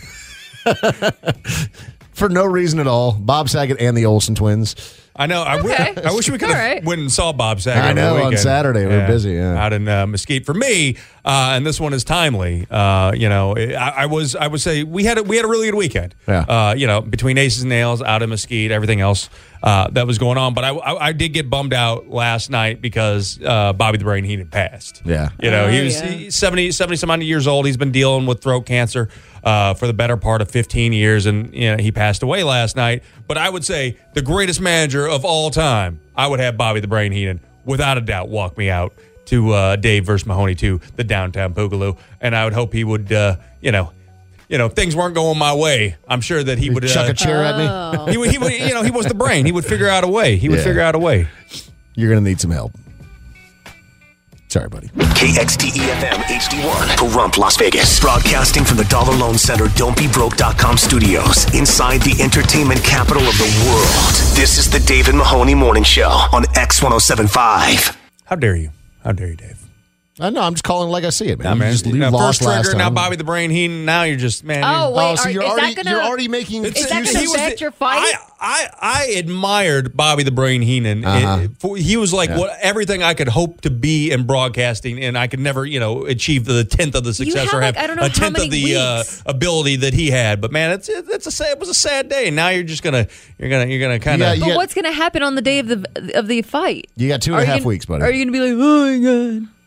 Speaker 2: For no reason at all. Bob Saget and the Olsen twins.
Speaker 4: I know. I,
Speaker 5: Okay.
Speaker 4: w- I wish we could have
Speaker 5: All right.
Speaker 4: went and saw Bob Saget.
Speaker 2: I
Speaker 4: over the
Speaker 2: know, on
Speaker 4: weekend.
Speaker 2: Saturday. We were busy, yeah.
Speaker 4: Out in uh, Mesquite. For me, uh, and this one is timely. Uh, you know, I, I was. I would say we had a, we had a really good weekend.
Speaker 2: Yeah.
Speaker 4: Uh, you know, between Aces and Nails, out in Mesquite, everything else uh, that was going on. But I, I, I did get bummed out last night because uh, Bobby the Brain Heenan passed.
Speaker 2: Yeah.
Speaker 4: You know,
Speaker 5: Oh,
Speaker 4: he was
Speaker 5: yeah.
Speaker 4: he, seventy, seventy some odd years old. He's been dealing with throat cancer uh, for the better part of fifteen years, and you know, he passed away last night. But I would say the greatest manager of all time, I would have Bobby the Brain Heenan, without a doubt, walk me out to uh, Dave versus Mahoney to the downtown Boogaloo, and I would hope he would, uh, you know, you know, if things weren't going my way, I'm sure that he would uh,
Speaker 2: Chuck a chair at
Speaker 5: Oh.
Speaker 2: me.
Speaker 4: He would, he would, you know, he was the brain. He would figure out a way. He would
Speaker 2: Yeah.
Speaker 4: figure out a way.
Speaker 2: You're going to need some help. Sorry, buddy.
Speaker 1: K X T E F M H D one, Pahrump, Las Vegas. Broadcasting from the Dollar Loan Center Don't Be Broke dot com studios inside the entertainment capital of the world. This is the Dave and Mahoney Morning Show on X one oh seven point five.
Speaker 4: How dare you? How dare you, Dave?
Speaker 2: I know. I'm just calling like I see it, man.
Speaker 4: Nah,
Speaker 2: You
Speaker 4: man.
Speaker 2: just you
Speaker 4: Now,
Speaker 2: lost
Speaker 4: first
Speaker 2: last
Speaker 4: trigger, now
Speaker 2: time.
Speaker 4: Bobby the Brain Heenan. Now you're just, man.
Speaker 5: Oh,
Speaker 4: you're-
Speaker 5: wait.
Speaker 2: Oh, so
Speaker 5: are-
Speaker 2: you're
Speaker 5: is
Speaker 2: already
Speaker 5: that gonna,
Speaker 2: you're already making
Speaker 5: is that
Speaker 2: excuses.
Speaker 5: going
Speaker 4: he
Speaker 5: to
Speaker 4: was
Speaker 5: affect
Speaker 4: the-
Speaker 5: your fight?
Speaker 4: I, I, I admired Bobby the Brain Heenan.
Speaker 2: Uh-huh.
Speaker 4: It- for- he was like
Speaker 2: Yeah.
Speaker 4: what everything I could hope to be in broadcasting, and I could never, you know, achieve the tenth of the success
Speaker 5: have,
Speaker 4: or have
Speaker 5: like, I don't know
Speaker 4: a
Speaker 5: how
Speaker 4: tenth
Speaker 5: many
Speaker 4: of the uh,
Speaker 5: weeks.
Speaker 4: ability that he had. But man, it's it's a sad, it was a sad day. Now you're just gonna you're gonna you're gonna kind
Speaker 2: Yeah,
Speaker 4: of
Speaker 2: you
Speaker 5: But
Speaker 2: got-
Speaker 5: what's going to happen on the day of the of the fight?
Speaker 2: You got two
Speaker 5: Are
Speaker 2: and a
Speaker 5: you
Speaker 2: half
Speaker 5: gonna-
Speaker 2: weeks, buddy.
Speaker 5: Are you going to be like, oh my god?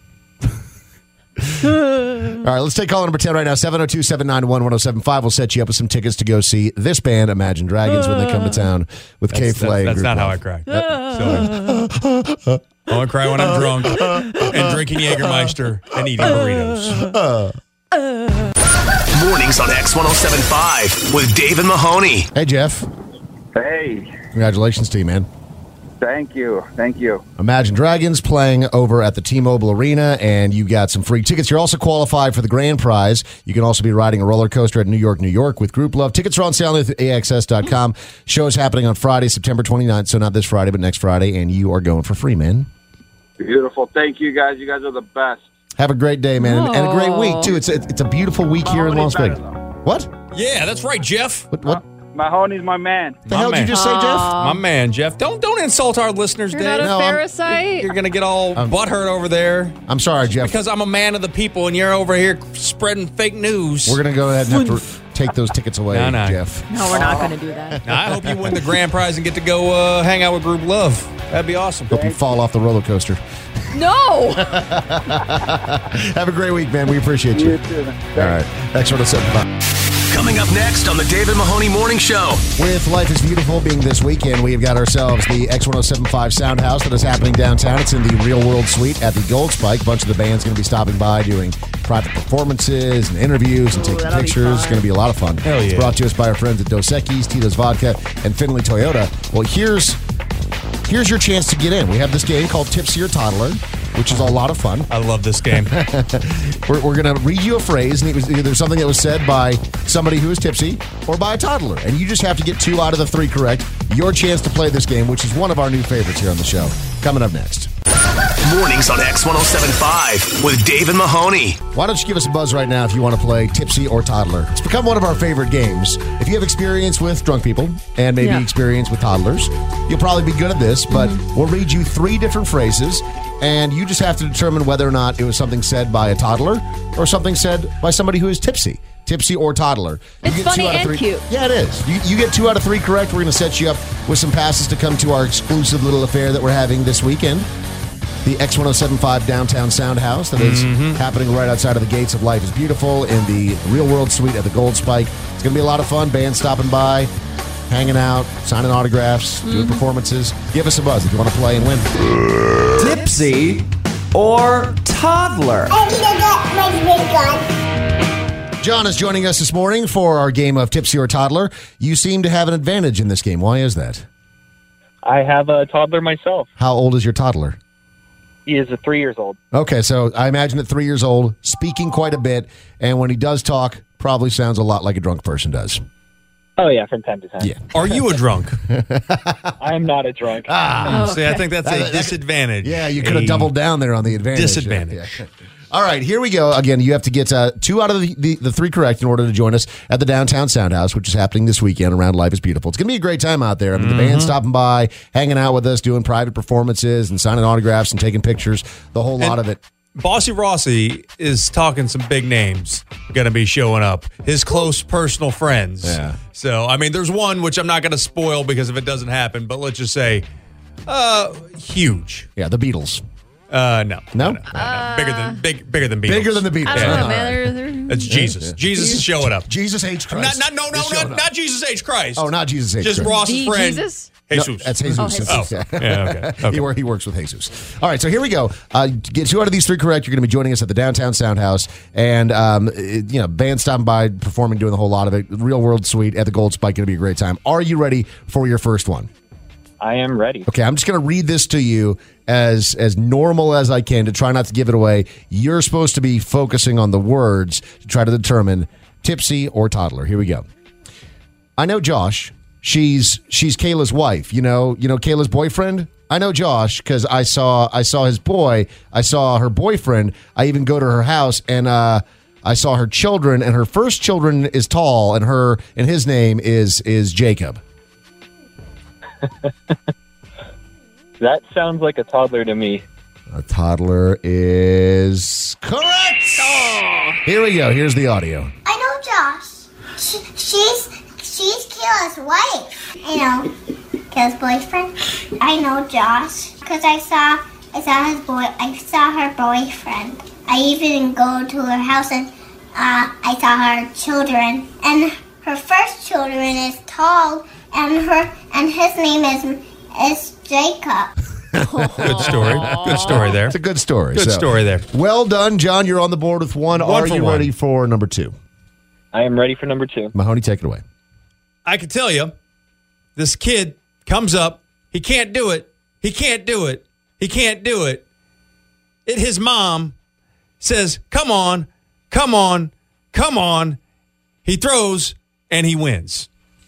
Speaker 2: All right, let's take caller number ten right now. seven oh two, seven nine one, one oh seven five. We'll set you up with some tickets to go see this band, Imagine Dragons, when they come to town with K
Speaker 4: That's,
Speaker 2: Flay.
Speaker 4: that's,
Speaker 2: and
Speaker 4: that's
Speaker 2: Group
Speaker 4: not how I
Speaker 2: Love.
Speaker 4: cry. So, I want to cry when I'm drunk and drinking Jägermeister and eating burritos.
Speaker 1: Mornings on X one oh seven point five with Dave and Mahoney.
Speaker 2: Hey, Jeff.
Speaker 21: Hey,
Speaker 2: Congratulations to you, man.
Speaker 21: thank you. Thank you.
Speaker 2: Imagine Dragons playing over at the T-Mobile Arena, and you got some free tickets. You're also qualified for the grand prize. You can also be riding a roller coaster at New York, New York with Group Love. Tickets are on sale at A X S dot com. Show is happening on Friday, September twenty-ninth, so not this Friday, but next Friday, and you are going for free, man.
Speaker 21: Beautiful. Thank you, guys. You guys are the best.
Speaker 2: Have a great day, man, and, and a great week, too. It's a, it's a beautiful week here in Las Vegas. What?
Speaker 4: Yeah, that's right, Jeff.
Speaker 2: What? What
Speaker 21: Mahoney's my man.
Speaker 2: the hell did you just say, Jeff?
Speaker 4: My man, Jeff. Don't don't insult our listeners,
Speaker 5: You're
Speaker 4: Dave.
Speaker 5: not a
Speaker 2: No, I'm-
Speaker 5: parasite?
Speaker 4: You're gonna get all butthurt over there
Speaker 2: I'm sorry, Jeff.
Speaker 4: because I'm a man of the people, and you're over here spreading fake news.
Speaker 2: We're going to go ahead and have to take those tickets away,
Speaker 4: No, no.
Speaker 2: Jeff.
Speaker 5: No, we're not going to do that.
Speaker 4: Now, I hope you win the grand prize and get to go uh, hang out with Group Love. That'd be awesome.
Speaker 2: Hope you fall off the roller coaster.
Speaker 5: No!
Speaker 2: Have a great week, man. We appreciate you.
Speaker 21: You too.
Speaker 2: All right. X one oh seven point five.
Speaker 1: Coming up next on the Dave and Mahoney Morning Show.
Speaker 2: With Life is Beautiful being this weekend, we've got ourselves the X one oh seven point five Sound House that is happening downtown. It's in the Real World Suite at the Gold Spike. A bunch of the band's going to be stopping by doing private performances and interviews and
Speaker 5: Ooh,
Speaker 2: taking
Speaker 5: that'll be
Speaker 2: pictures. It's
Speaker 5: fun.
Speaker 2: going to be a lot of fun.
Speaker 4: Hell
Speaker 2: It's
Speaker 4: yeah.
Speaker 2: brought to us by our friends at Dos Equis, Tito's Vodka, and Finley Toyota. Well, here's here's your chance to get in. We have this game called Tipsy or Toddler, which is a lot of fun.
Speaker 4: I love this game.
Speaker 2: We're, we're going to read you a phrase, and it was either something that was said by somebody who is tipsy or by a toddler. And you just have to get two out of the three correct. Your chance to play this game, which is one of our new favorites here on the show. Coming up next.
Speaker 1: Mornings on X one oh seven point five with Dave and Mahoney.
Speaker 2: Why don't you give us a buzz right now if you want to play Tipsy or Toddler? It's become one of our favorite games. If you have experience with drunk people and maybe
Speaker 5: Yeah.
Speaker 2: experience with toddlers, you'll probably be good at this, but we'll read you three different phrases, and you just have to determine whether or not it was something said by a toddler or something said by somebody who is tipsy. Tipsy or toddler. You
Speaker 5: It's
Speaker 2: get
Speaker 5: funny
Speaker 2: two out of
Speaker 5: and
Speaker 2: three.
Speaker 5: cute.
Speaker 2: Yeah, it is. You, you get two out of three correct. We're going to set you up with some passes to come to our exclusive little affair that we're having this weekend. The X one oh seven point five Downtown Sound House that is happening right outside of the gates of Life is Beautiful in the Real World Suite at the Gold Spike. It's going to be a lot of fun. Band stopping by, hanging out, signing autographs, doing performances. Give us a buzz if you want to play and win.
Speaker 22: Tipsy or toddler?
Speaker 15: I'm gonna get my big gun.
Speaker 2: John is joining us this morning for our game of Tipsy or Toddler. You seem to have an advantage in this game. Why is that?
Speaker 3: I have a toddler myself.
Speaker 2: How old is your toddler?
Speaker 3: He is a three years old.
Speaker 2: Okay, so I imagine at three years old, speaking quite a bit, and when he does talk, probably sounds a lot like a drunk person does.
Speaker 3: Oh, yeah, from time to time.
Speaker 2: Yeah.
Speaker 4: Are you a drunk?
Speaker 3: I am not a drunk.
Speaker 2: Ah,
Speaker 4: See, I think that's a disadvantage.
Speaker 2: Yeah, you could have doubled down there on the advantage.
Speaker 4: Disadvantage.
Speaker 2: Yeah. All right, here we go. Again, you have to get uh, two out of the, the, the three correct in order to join us at the Downtown Soundhouse, which is happening this weekend around Life is Beautiful. It's going to be a great time out there. I mean, the band's stopping by, hanging out with us, doing private performances and signing autographs and taking pictures, the whole lot of it.
Speaker 4: Bossy Rossi is talking some big names going to be showing up. His close personal friends.
Speaker 2: Yeah.
Speaker 4: So, I mean, there's one which I'm not going to spoil because if it doesn't happen, but let's just say uh, huge.
Speaker 2: Yeah, the Beatles.
Speaker 4: Uh, no.
Speaker 2: No?
Speaker 4: no, no, no, no. Bigger than big, bigger than Beatles.
Speaker 2: Bigger than the Beatles.
Speaker 5: I don't
Speaker 2: Yeah.
Speaker 5: know, man. They're, they're,
Speaker 4: That's Jesus.
Speaker 2: Yeah, yeah.
Speaker 4: Jesus is showing up.
Speaker 2: Jesus H. Christ.
Speaker 4: Not, not, no, no,
Speaker 2: is showing
Speaker 4: not,
Speaker 2: up.
Speaker 4: not Jesus H. Christ.
Speaker 2: Oh, not Jesus H.
Speaker 4: Just
Speaker 2: Christ.
Speaker 4: Ross's
Speaker 5: The
Speaker 4: friend.
Speaker 5: Jesus?
Speaker 4: Jesus.
Speaker 2: No, that's Jesus.
Speaker 5: Oh, Jesus.
Speaker 2: That's-
Speaker 4: Oh. Yeah, okay. Okay.
Speaker 2: he, wor- he works with Jesus. All right, so here we go. Uh, get two out of these three correct. You're going to be joining us at the Downtown Soundhouse. And, um, it- you know, band stopping by, performing, doing the whole lot of it. Real World Suite at the Gold Spike. Going to be a great time. Are you ready for your first one?
Speaker 3: I am ready.
Speaker 2: Okay, I'm just going to read this to you as as normal as I can to try not to give it away. You're supposed to be focusing on the words to try to determine tipsy or toddler. Here we go. I know Josh. She's she's Kayla's wife. You know, you know Kayla's boyfriend. I know Josh because I saw I saw his boy. I saw her boyfriend. I even go to her house and uh, I saw her children. And her first children is tall, and her and his name is is Jacob.
Speaker 3: That sounds like a toddler to me.
Speaker 2: A toddler is correct. Here we go. Here's the audio.
Speaker 15: I know Josh. She, she's she's Kayla's wife. You know, Kayla's boyfriend. I know Josh because I saw I saw his boy. I saw her boyfriend. I even go to her house and uh, I saw her children. And her first children is tall, and her and his name is is Jacob.
Speaker 4: Good story. Good story there.
Speaker 2: It's a good story.
Speaker 4: Good
Speaker 2: So,
Speaker 4: story there.
Speaker 2: Well done, John. You're on the board with one.
Speaker 4: One
Speaker 2: Are
Speaker 4: for
Speaker 2: you
Speaker 4: one.
Speaker 2: ready for number two?
Speaker 3: I am ready for number two.
Speaker 2: Mahoney, take it away.
Speaker 4: I can tell you, this kid comes up. He can't do it. He can't do it. He can't do it. It. His mom says, "Come on, come on, come on." He throws and he wins.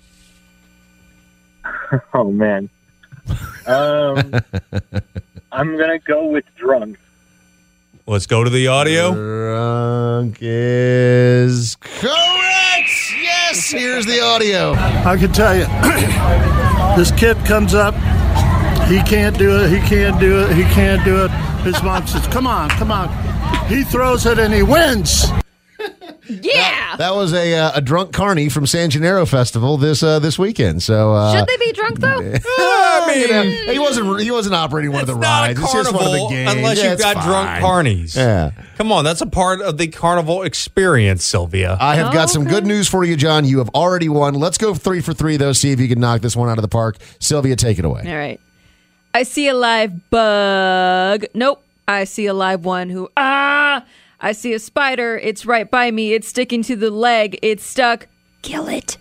Speaker 3: Oh, man. Um, I'm going to go with drunk.
Speaker 4: Let's go to the audio.
Speaker 2: Drunk is correct. Yes, here's the audio.
Speaker 22: I can tell you, this kid comes up. He can't do it. He can't do it. He can't do it. His mom says, "Come on, come on." He throws it and he wins.
Speaker 5: Yeah.
Speaker 2: That was a uh, a drunk carny from San Gennaro Festival this uh, this weekend. So uh,
Speaker 5: Should they be drunk though?
Speaker 2: I mean, uh, he wasn't he wasn't operating one of the rides. It's just one of the
Speaker 4: Carnival,
Speaker 2: games.
Speaker 4: unless
Speaker 2: Yeah,
Speaker 4: you've
Speaker 2: it's
Speaker 4: got
Speaker 2: fine.
Speaker 4: drunk carnies.
Speaker 2: Yeah.
Speaker 4: Come on, that's a part of the carnival experience, Sylvia.
Speaker 2: I have
Speaker 5: Oh,
Speaker 2: got some
Speaker 5: okay.
Speaker 2: good news for you, John. You have already won. Let's go three for three, though. See if you can knock this one out of the park. Sylvia, take it away.
Speaker 5: All right. I see a live bug. Nope. I see a live one who, ah, I see a spider. It's right by me. It's sticking to the leg. It's stuck. Kill it.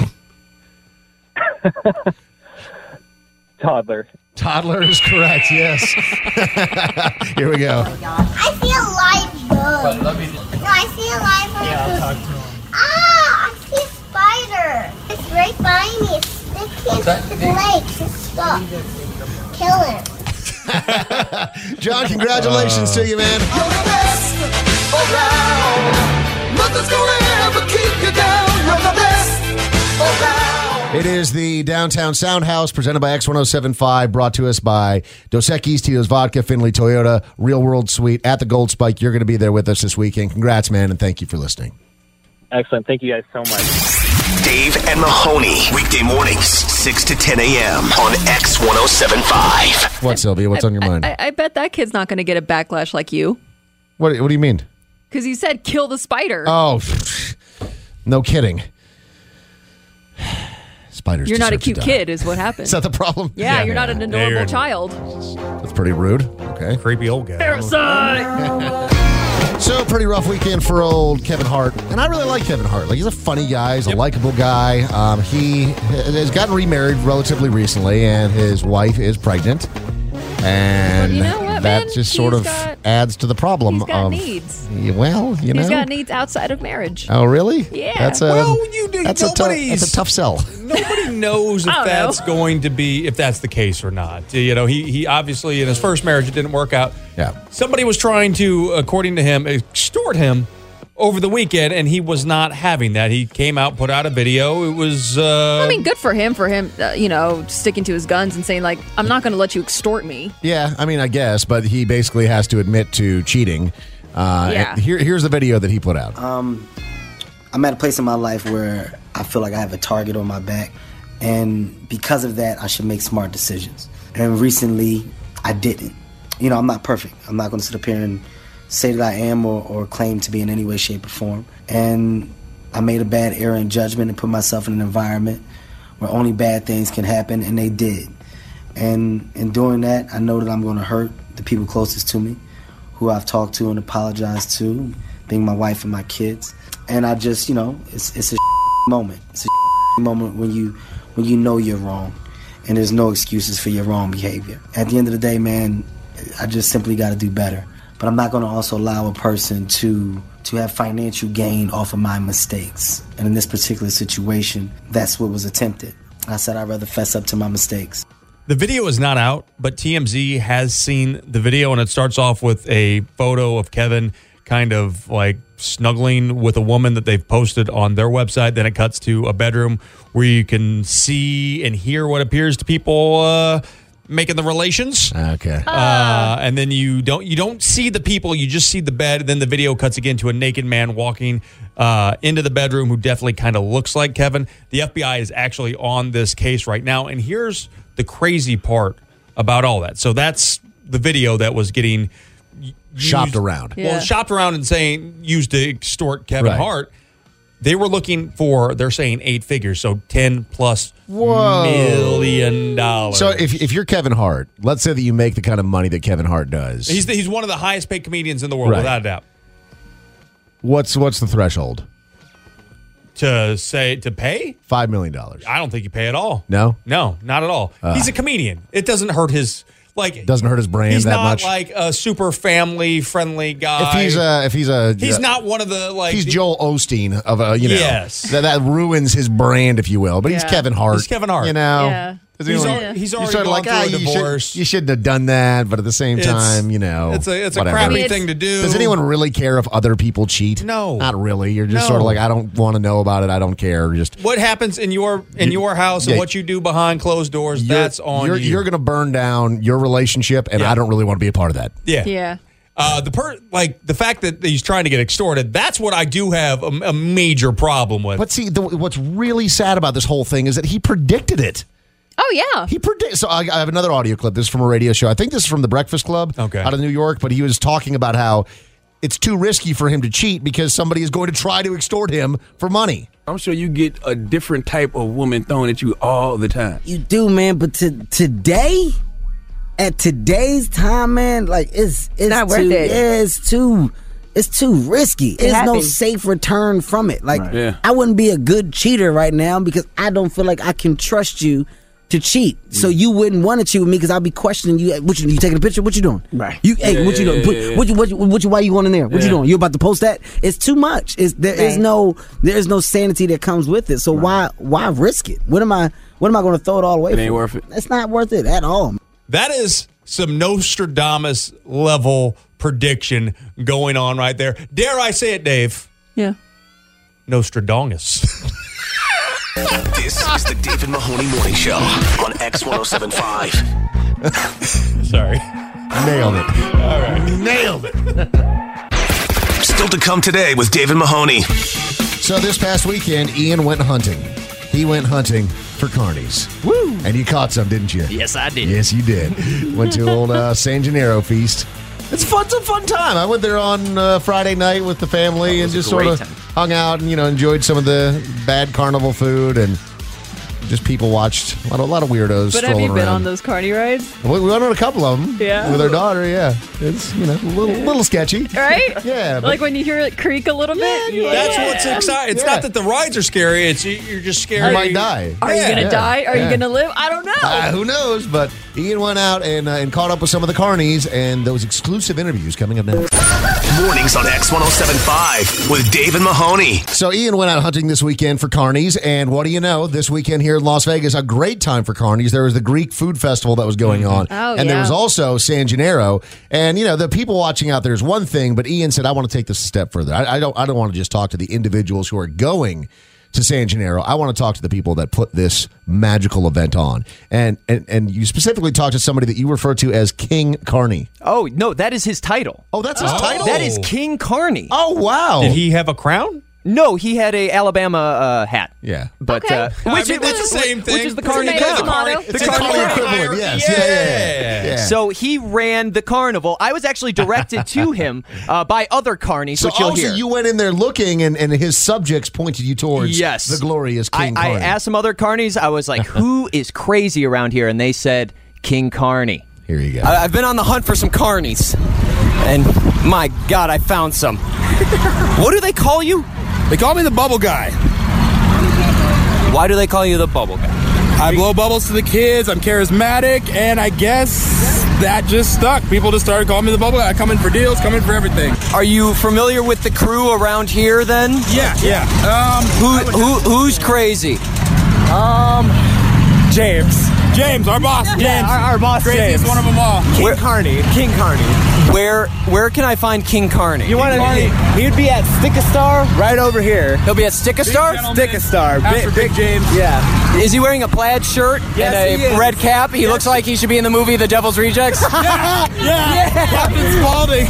Speaker 3: Toddler.
Speaker 2: Toddler is correct, yes. Here we go.
Speaker 15: I see a live bug. No, I see a live bug.
Speaker 3: Yeah, I'll talk to him.
Speaker 15: Ah, I see a spider. It's right by me. It's sticking to the legs. It's stuck. Kill it.
Speaker 2: John, congratulations to you, man. It is the Downtown Soundhouse presented by X ten seventy-five, brought to us by Dos Equis, Tito's Vodka, Finley Toyota, Real World Suite at the Gold Spike. You're going to be there with us this weekend. Congrats, man, and thank you for listening.
Speaker 3: Excellent. Thank you guys so much.
Speaker 1: Dave and Mahoney, weekday mornings, six to ten a.m. on X ten seventy-five.
Speaker 2: What, Sylvia? What's on your mind?
Speaker 5: I, I bet that kid's not going to get a backlash like you.
Speaker 2: What, what do you mean?
Speaker 5: Because you said kill the spider.
Speaker 2: Oh, no kidding. Spiders
Speaker 5: You're not a
Speaker 2: deserve to
Speaker 5: cute
Speaker 2: die.
Speaker 5: kid is what happened.
Speaker 2: Is that the problem?
Speaker 5: Yeah, you're not an
Speaker 4: Yeah,
Speaker 5: adorable
Speaker 4: you're-
Speaker 5: child.
Speaker 2: That's pretty rude. Okay.
Speaker 4: Creepy old guy.
Speaker 5: Parasite!
Speaker 2: So, pretty rough weekend for old Kevin Hart. And I really like Kevin Hart. Like, he's a funny guy. He's a likable guy. Um, he has gotten remarried relatively recently, and his wife is pregnant. And
Speaker 5: Well, you know what,
Speaker 2: that
Speaker 5: man?
Speaker 2: just sort
Speaker 5: He's
Speaker 2: of
Speaker 5: got-
Speaker 2: adds to the problem
Speaker 5: He's got
Speaker 2: of
Speaker 5: needs.
Speaker 2: Yeah, well, you know.
Speaker 5: He's got needs outside of marriage.
Speaker 2: Oh, really?
Speaker 5: Yeah.
Speaker 2: That's a,
Speaker 4: Well, you do-
Speaker 2: that's, a tough,
Speaker 4: nobody's-
Speaker 2: that's a tough sell.
Speaker 4: Nobody knows if
Speaker 5: I don't
Speaker 4: that's
Speaker 5: know.
Speaker 4: going to be if that's the case or not. You know, he he obviously in his first marriage it didn't work out.
Speaker 2: Yeah.
Speaker 4: Somebody was trying to, according to him, extort him over the weekend, and he was not having that. He came out, put out a video. It was. Uh,
Speaker 5: I mean, good for him, for him, uh, you know, sticking to his guns and saying, like, I'm not going to let you extort me.
Speaker 2: Yeah, I mean, I guess, but he basically has to admit to cheating. Uh,
Speaker 5: Yeah.
Speaker 2: and Here, here's the video that he put out.
Speaker 9: Um, I'm at a place in my life where I feel like I have a target on my back, and because of that, I should make smart decisions. And recently, I didn't. You know, I'm not perfect. I'm not going to sit up here and say that I am or, or claim to be in any way, shape, or form. And I made a bad error in judgment and put myself in an environment where only bad things can happen, and they did. And in doing that, I know that I'm going to hurt the people closest to me, who I've talked to and apologized to, being my wife and my kids. And I just, you know, it's it's a moment. It's a moment when you when you know you're wrong, and there's no excuses for your wrong behavior. At the end of the day, man, I just simply got to do better. But I'm not going to also allow a person to to have financial gain off of my mistakes. And in this particular situation, that's what was attempted. I said I'd rather fess up to my mistakes.
Speaker 4: The video is not out, but T M Z has seen the video, and it starts off with a photo of Kevin kind of like snuggling with a woman that they've posted on their website. Then it cuts to a bedroom where you can see and hear what appears to people uh, making the relations.
Speaker 2: Okay.
Speaker 4: Uh, and then you don't you don't see the people, you just see the bed. Then the video cuts again to a naked man walking uh, into the bedroom who definitely kind of looks like Kevin. The F B I is actually on this case right now, and here's the crazy part about all that. So that's the video that was getting used,
Speaker 2: Shopped around.
Speaker 4: Well,
Speaker 5: Yeah.
Speaker 4: shopped around and saying used to extort Kevin
Speaker 2: Right.
Speaker 4: Hart. They were looking for, they're saying eight figures, so ten plus
Speaker 2: Whoa.
Speaker 4: million dollars.
Speaker 2: So if, if you're Kevin Hart, let's say that you make the kind of money that Kevin Hart does.
Speaker 4: He's the, he's one of the highest paid comedians in the world,
Speaker 2: Right.
Speaker 4: without a doubt.
Speaker 2: What's what's the threshold?
Speaker 4: To say to pay,
Speaker 2: Five million dollars.
Speaker 4: I don't think you pay at all.
Speaker 2: No?
Speaker 4: no, not at all.
Speaker 2: Uh.
Speaker 4: He's a comedian. It doesn't hurt his like.
Speaker 2: Doesn't hurt his brand
Speaker 4: He's
Speaker 2: that
Speaker 4: not
Speaker 2: much.
Speaker 4: like a super family friendly guy.
Speaker 2: If he's a, if he's a,
Speaker 4: he's not one of the like.
Speaker 2: he's Joel Osteen of a, you know,
Speaker 4: Yes.
Speaker 2: that, that ruins his brand, if you will. But he's
Speaker 5: Yeah.
Speaker 2: Kevin Hart.
Speaker 4: He's Kevin Hart.
Speaker 2: You know,
Speaker 5: Yeah.
Speaker 2: Does
Speaker 4: He's
Speaker 2: anyone-
Speaker 4: al- he's
Speaker 2: you're
Speaker 4: already
Speaker 2: sort of
Speaker 4: gone
Speaker 2: like,
Speaker 4: through
Speaker 2: ah,
Speaker 4: a
Speaker 2: you,
Speaker 4: divorce.
Speaker 2: should, you shouldn't have done that, but at the same
Speaker 4: It's-
Speaker 2: time, you know,
Speaker 4: it's a it's a
Speaker 2: whatever.
Speaker 4: crappy
Speaker 5: I mean,
Speaker 4: thing to do.
Speaker 2: Does anyone really care if other people cheat?
Speaker 4: No.
Speaker 2: Not really. You're just
Speaker 4: No.
Speaker 2: sort of like, I don't want to know about it. I don't care. Just
Speaker 4: What happens in your in
Speaker 2: You-
Speaker 4: your house
Speaker 2: yeah.
Speaker 4: and what you do behind closed doors?
Speaker 2: you're,
Speaker 4: That's on
Speaker 2: you're,
Speaker 4: you.
Speaker 2: You're going to burn down your relationship, and
Speaker 4: Yeah.
Speaker 2: I don't really want to be a part of that.
Speaker 4: yeah.
Speaker 5: Yeah.
Speaker 4: Uh, the per like the fact that he's trying to get extorted. That's what I do have a, a major problem with.
Speaker 2: But see, the, what's really sad about this whole thing is that he predicted it.
Speaker 5: Oh, yeah.
Speaker 2: He predict. So I, I have another audio clip. This is from a radio show. I think this is from the Breakfast Club,
Speaker 4: Okay.
Speaker 2: out of New York. But he was talking about how it's too risky for him to cheat because somebody is going to try to extort him for money.
Speaker 7: I'm sure you get a different type of woman thrown at you all the time.
Speaker 8: You do, man, but to, today, at today's time, man, like it's it's
Speaker 5: Not
Speaker 8: too,
Speaker 5: worth it.
Speaker 8: Yeah, it's too it's too risky. There's no
Speaker 5: happens.
Speaker 8: safe return from it. Like
Speaker 7: Right. Yeah.
Speaker 8: I wouldn't be a good cheater right now because I don't feel like I can trust you to cheat. So you wouldn't want to cheat with me because I'll be questioning you. What you, you taking a picture? What you doing?
Speaker 7: Right.
Speaker 8: You hey,
Speaker 7: Yeah,
Speaker 8: what you
Speaker 7: yeah,
Speaker 8: doing?
Speaker 7: yeah,
Speaker 8: Put-
Speaker 7: yeah.
Speaker 8: What you what you, what you why you going in there? What you
Speaker 7: Yeah.
Speaker 8: doing? You about to post that? It's too much. It's there is
Speaker 5: Right.
Speaker 8: no there is no sanity that comes with it. So why why risk it? What am I what am I going to throw it all away
Speaker 7: It ain't
Speaker 8: for?
Speaker 7: worth it.
Speaker 8: It's not worth it at all.
Speaker 4: That is some Nostradamus level prediction going on right there. Dare I say it, Dave?
Speaker 5: Yeah.
Speaker 4: Nostradamus.
Speaker 1: This is the David Mahoney Morning Show on X ten seventy-five.
Speaker 4: Sorry.
Speaker 2: Nailed it.
Speaker 4: All right.
Speaker 2: Nailed it.
Speaker 1: Still to come today with David Mahoney.
Speaker 2: So this past weekend, Ian went hunting. He went hunting for carnies. Woo! And you caught some, didn't you?
Speaker 6: Yes, I did.
Speaker 2: Yes, you did. Went to old uh, San Gennaro feast. It's fun. It's a fun time. I went there on uh, Friday night with the family and
Speaker 6: was a
Speaker 2: just sort
Speaker 6: great
Speaker 2: of
Speaker 6: time.
Speaker 2: hung out and you know enjoyed some of the bad carnival food and just people watched. A lot of, a lot of weirdos
Speaker 5: But have
Speaker 2: strolling
Speaker 5: you been
Speaker 2: around.
Speaker 5: on those carny rides?
Speaker 2: We we went on a couple of them.
Speaker 5: Yeah.
Speaker 2: With our daughter, yeah. It's, you know, a little, little sketchy.
Speaker 5: Right?
Speaker 2: Yeah. but-
Speaker 5: Like when you hear it creak a little bit? you're like,
Speaker 4: That's
Speaker 5: yeah.
Speaker 4: what's exciting. It's
Speaker 2: Yeah.
Speaker 4: not that the rides are scary. It's you're just scared.
Speaker 2: You might die.
Speaker 5: Are you
Speaker 2: Yeah.
Speaker 5: going to
Speaker 2: Yeah.
Speaker 5: die? Are
Speaker 2: Yeah.
Speaker 5: you going to live? I don't know.
Speaker 2: Uh, who knows? But Ian went out and, uh, and caught up with some of the carnies, and those exclusive interviews coming up next.
Speaker 1: Mornings on X one oh seven point five with Dave and Mahoney.
Speaker 2: So Ian went out hunting this weekend for carnies, and what do you know? This weekend here in Las Vegas, a great time for carnies. There was the Greek Food Festival that was going on,
Speaker 5: Oh,
Speaker 2: and there
Speaker 5: yeah.
Speaker 2: was also San Gennaro. And you know, the people watching out there is one thing, but Ian said, "I want to take this a step further. I, I don't. I don't want to just talk to the individuals who are going to San Gennaro. I want to talk to the people that put this magical event on." And and and you specifically talked to somebody that you refer to as King Carney.
Speaker 12: Oh, no, that is his title.
Speaker 2: Oh, that's his
Speaker 4: Oh.
Speaker 2: title.
Speaker 12: That is King Carney.
Speaker 2: Oh, wow.
Speaker 4: Did he have a crown?
Speaker 12: No, he had a Alabama uh, hat.
Speaker 2: Yeah.
Speaker 12: But
Speaker 5: Okay.
Speaker 12: uh,
Speaker 4: I
Speaker 12: which,
Speaker 4: mean,
Speaker 12: which,
Speaker 4: that's the same
Speaker 12: which
Speaker 4: thing.
Speaker 12: is the
Speaker 4: It's
Speaker 12: Carney
Speaker 5: tomato,
Speaker 12: crown.
Speaker 5: tomato.
Speaker 2: It's a carny equivalent. Yes. Yeah. Yeah. Yeah. yeah.
Speaker 12: So he ran the carnival. I was actually directed to him uh, by other carnies,
Speaker 2: So
Speaker 12: which you'll
Speaker 2: also
Speaker 12: hear.
Speaker 2: you went in there looking, and, and his subjects pointed you towards
Speaker 12: Yes.
Speaker 2: the glorious
Speaker 12: I,
Speaker 2: King
Speaker 12: I
Speaker 2: Carney.
Speaker 12: asked some other carnies. I was like, "Who is crazy around here?" And they said, "King Carney."
Speaker 2: Here you go.
Speaker 6: I- I've been on the hunt for some carnies, and my God, I found some. What do they call you?
Speaker 7: They call me the bubble guy.
Speaker 6: Why do they call you the bubble guy?
Speaker 7: I blow bubbles to the kids. I'm charismatic, and I guess that just stuck. People just started calling me the bubble guy. I come in for deals, come in for everything.
Speaker 6: Are you familiar with the crew around here then?
Speaker 7: Yeah, yeah. Um,
Speaker 6: Who, who Who's crazy?
Speaker 7: um, James. James, our boss. James.
Speaker 12: Yeah, our, our boss,
Speaker 7: Craziest
Speaker 12: James.
Speaker 7: one of them all.
Speaker 12: King
Speaker 6: Where-
Speaker 12: Carney. King Carney.
Speaker 6: Where Where can I find King Carney?
Speaker 12: You want to? He, he'd be at Stick-A-Star right over here.
Speaker 6: He'll be at Stick-A-Star?
Speaker 12: Stick-A-Star.
Speaker 7: After Big James.
Speaker 12: Yeah.
Speaker 6: Is he wearing a plaid shirt
Speaker 12: Yes,
Speaker 6: and
Speaker 12: he
Speaker 6: a
Speaker 12: is.
Speaker 6: red cap? He looks like he should be in the movie The Devil's Rejects.
Speaker 7: Yeah, yeah. Captain Spaulding.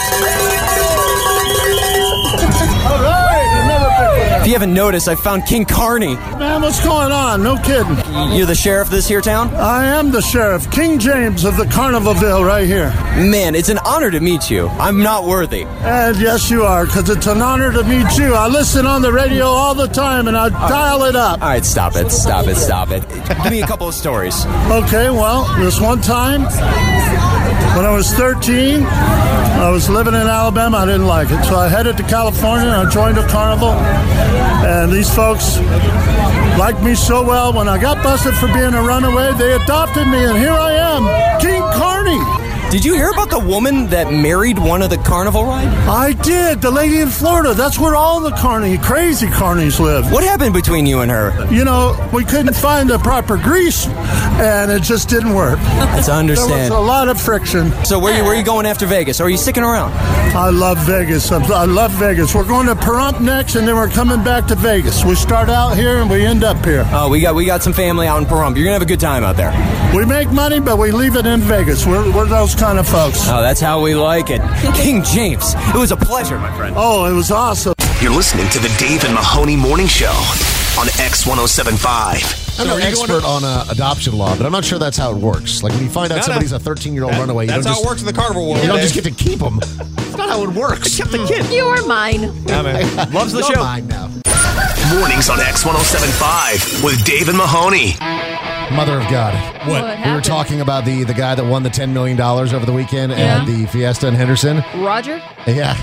Speaker 22: All right, another big
Speaker 6: If you haven't noticed, I found King Carney.
Speaker 22: one. Man, what's going on? No kidding.
Speaker 6: You're the sheriff of this here town?
Speaker 22: I am the sheriff, King James of the Carnivalville right here.
Speaker 6: Man, it's an honor to meet you. I'm not worthy.
Speaker 22: And yes, you are, because it's an honor to meet you. I listen on the radio all the time, and I dial it up.
Speaker 6: All right, stop it, stop it, stop it. Give me a couple of stories.
Speaker 22: Okay, well, this one time, when I was thirteen, I was living in Alabama. I didn't like it, so I headed to California, and I joined a carnival. And these folks liked me so well. When I got busted for being a runaway, they adopted me, and here I am, King Carney.
Speaker 6: Did you hear about the woman that married one of the carnival ride?
Speaker 22: I did. The lady in Florida. That's where all the carny, crazy carnies live.
Speaker 6: What happened between you and her?
Speaker 22: You know, we couldn't find the proper grease, and it just didn't work.
Speaker 6: That's I understand.
Speaker 22: There was a lot of friction.
Speaker 6: So where you where you going after Vegas? Or are you sticking around?
Speaker 22: I love Vegas. I I love Vegas. We're going to Pahrump next, and then we're coming back to Vegas. We start out here, and we end up here.
Speaker 6: Oh, we got we got some family out in Pahrump. You're gonna have a good time out there.
Speaker 22: We make money, but we leave it in Vegas. We're, we're those kind of folks.
Speaker 6: Oh, that's how we like it. King James, it was a pleasure, my friend.
Speaker 22: Oh, it was awesome.
Speaker 1: You're listening to the Dave and Mahoney Morning Show on X one oh seven point five.
Speaker 2: I'm
Speaker 4: So
Speaker 2: no
Speaker 4: are you
Speaker 2: expert
Speaker 4: going
Speaker 2: on uh, adoption law, but I'm not sure that's how it works. Like when you find out
Speaker 4: No, no.
Speaker 2: somebody's a thirteen-year-old runaway, you
Speaker 4: That's
Speaker 2: don't
Speaker 4: how
Speaker 2: just,
Speaker 4: it works in the carnival world.
Speaker 2: you don't
Speaker 4: Dave.
Speaker 2: just get to keep them. That's not how it works.
Speaker 12: Kept the kid.
Speaker 5: You are mine.
Speaker 4: Yeah, man.
Speaker 12: Loves the
Speaker 2: You're
Speaker 12: show.
Speaker 2: mine now.
Speaker 1: Mornings on X one oh seven point five with Dave and Mahoney.
Speaker 2: Mother of God.
Speaker 5: What
Speaker 2: We were
Speaker 5: happened?
Speaker 2: talking about the, the guy that won the ten million dollars over the weekend
Speaker 5: Yeah.
Speaker 2: at the Fiesta in Henderson.
Speaker 5: Roger?
Speaker 2: Yeah.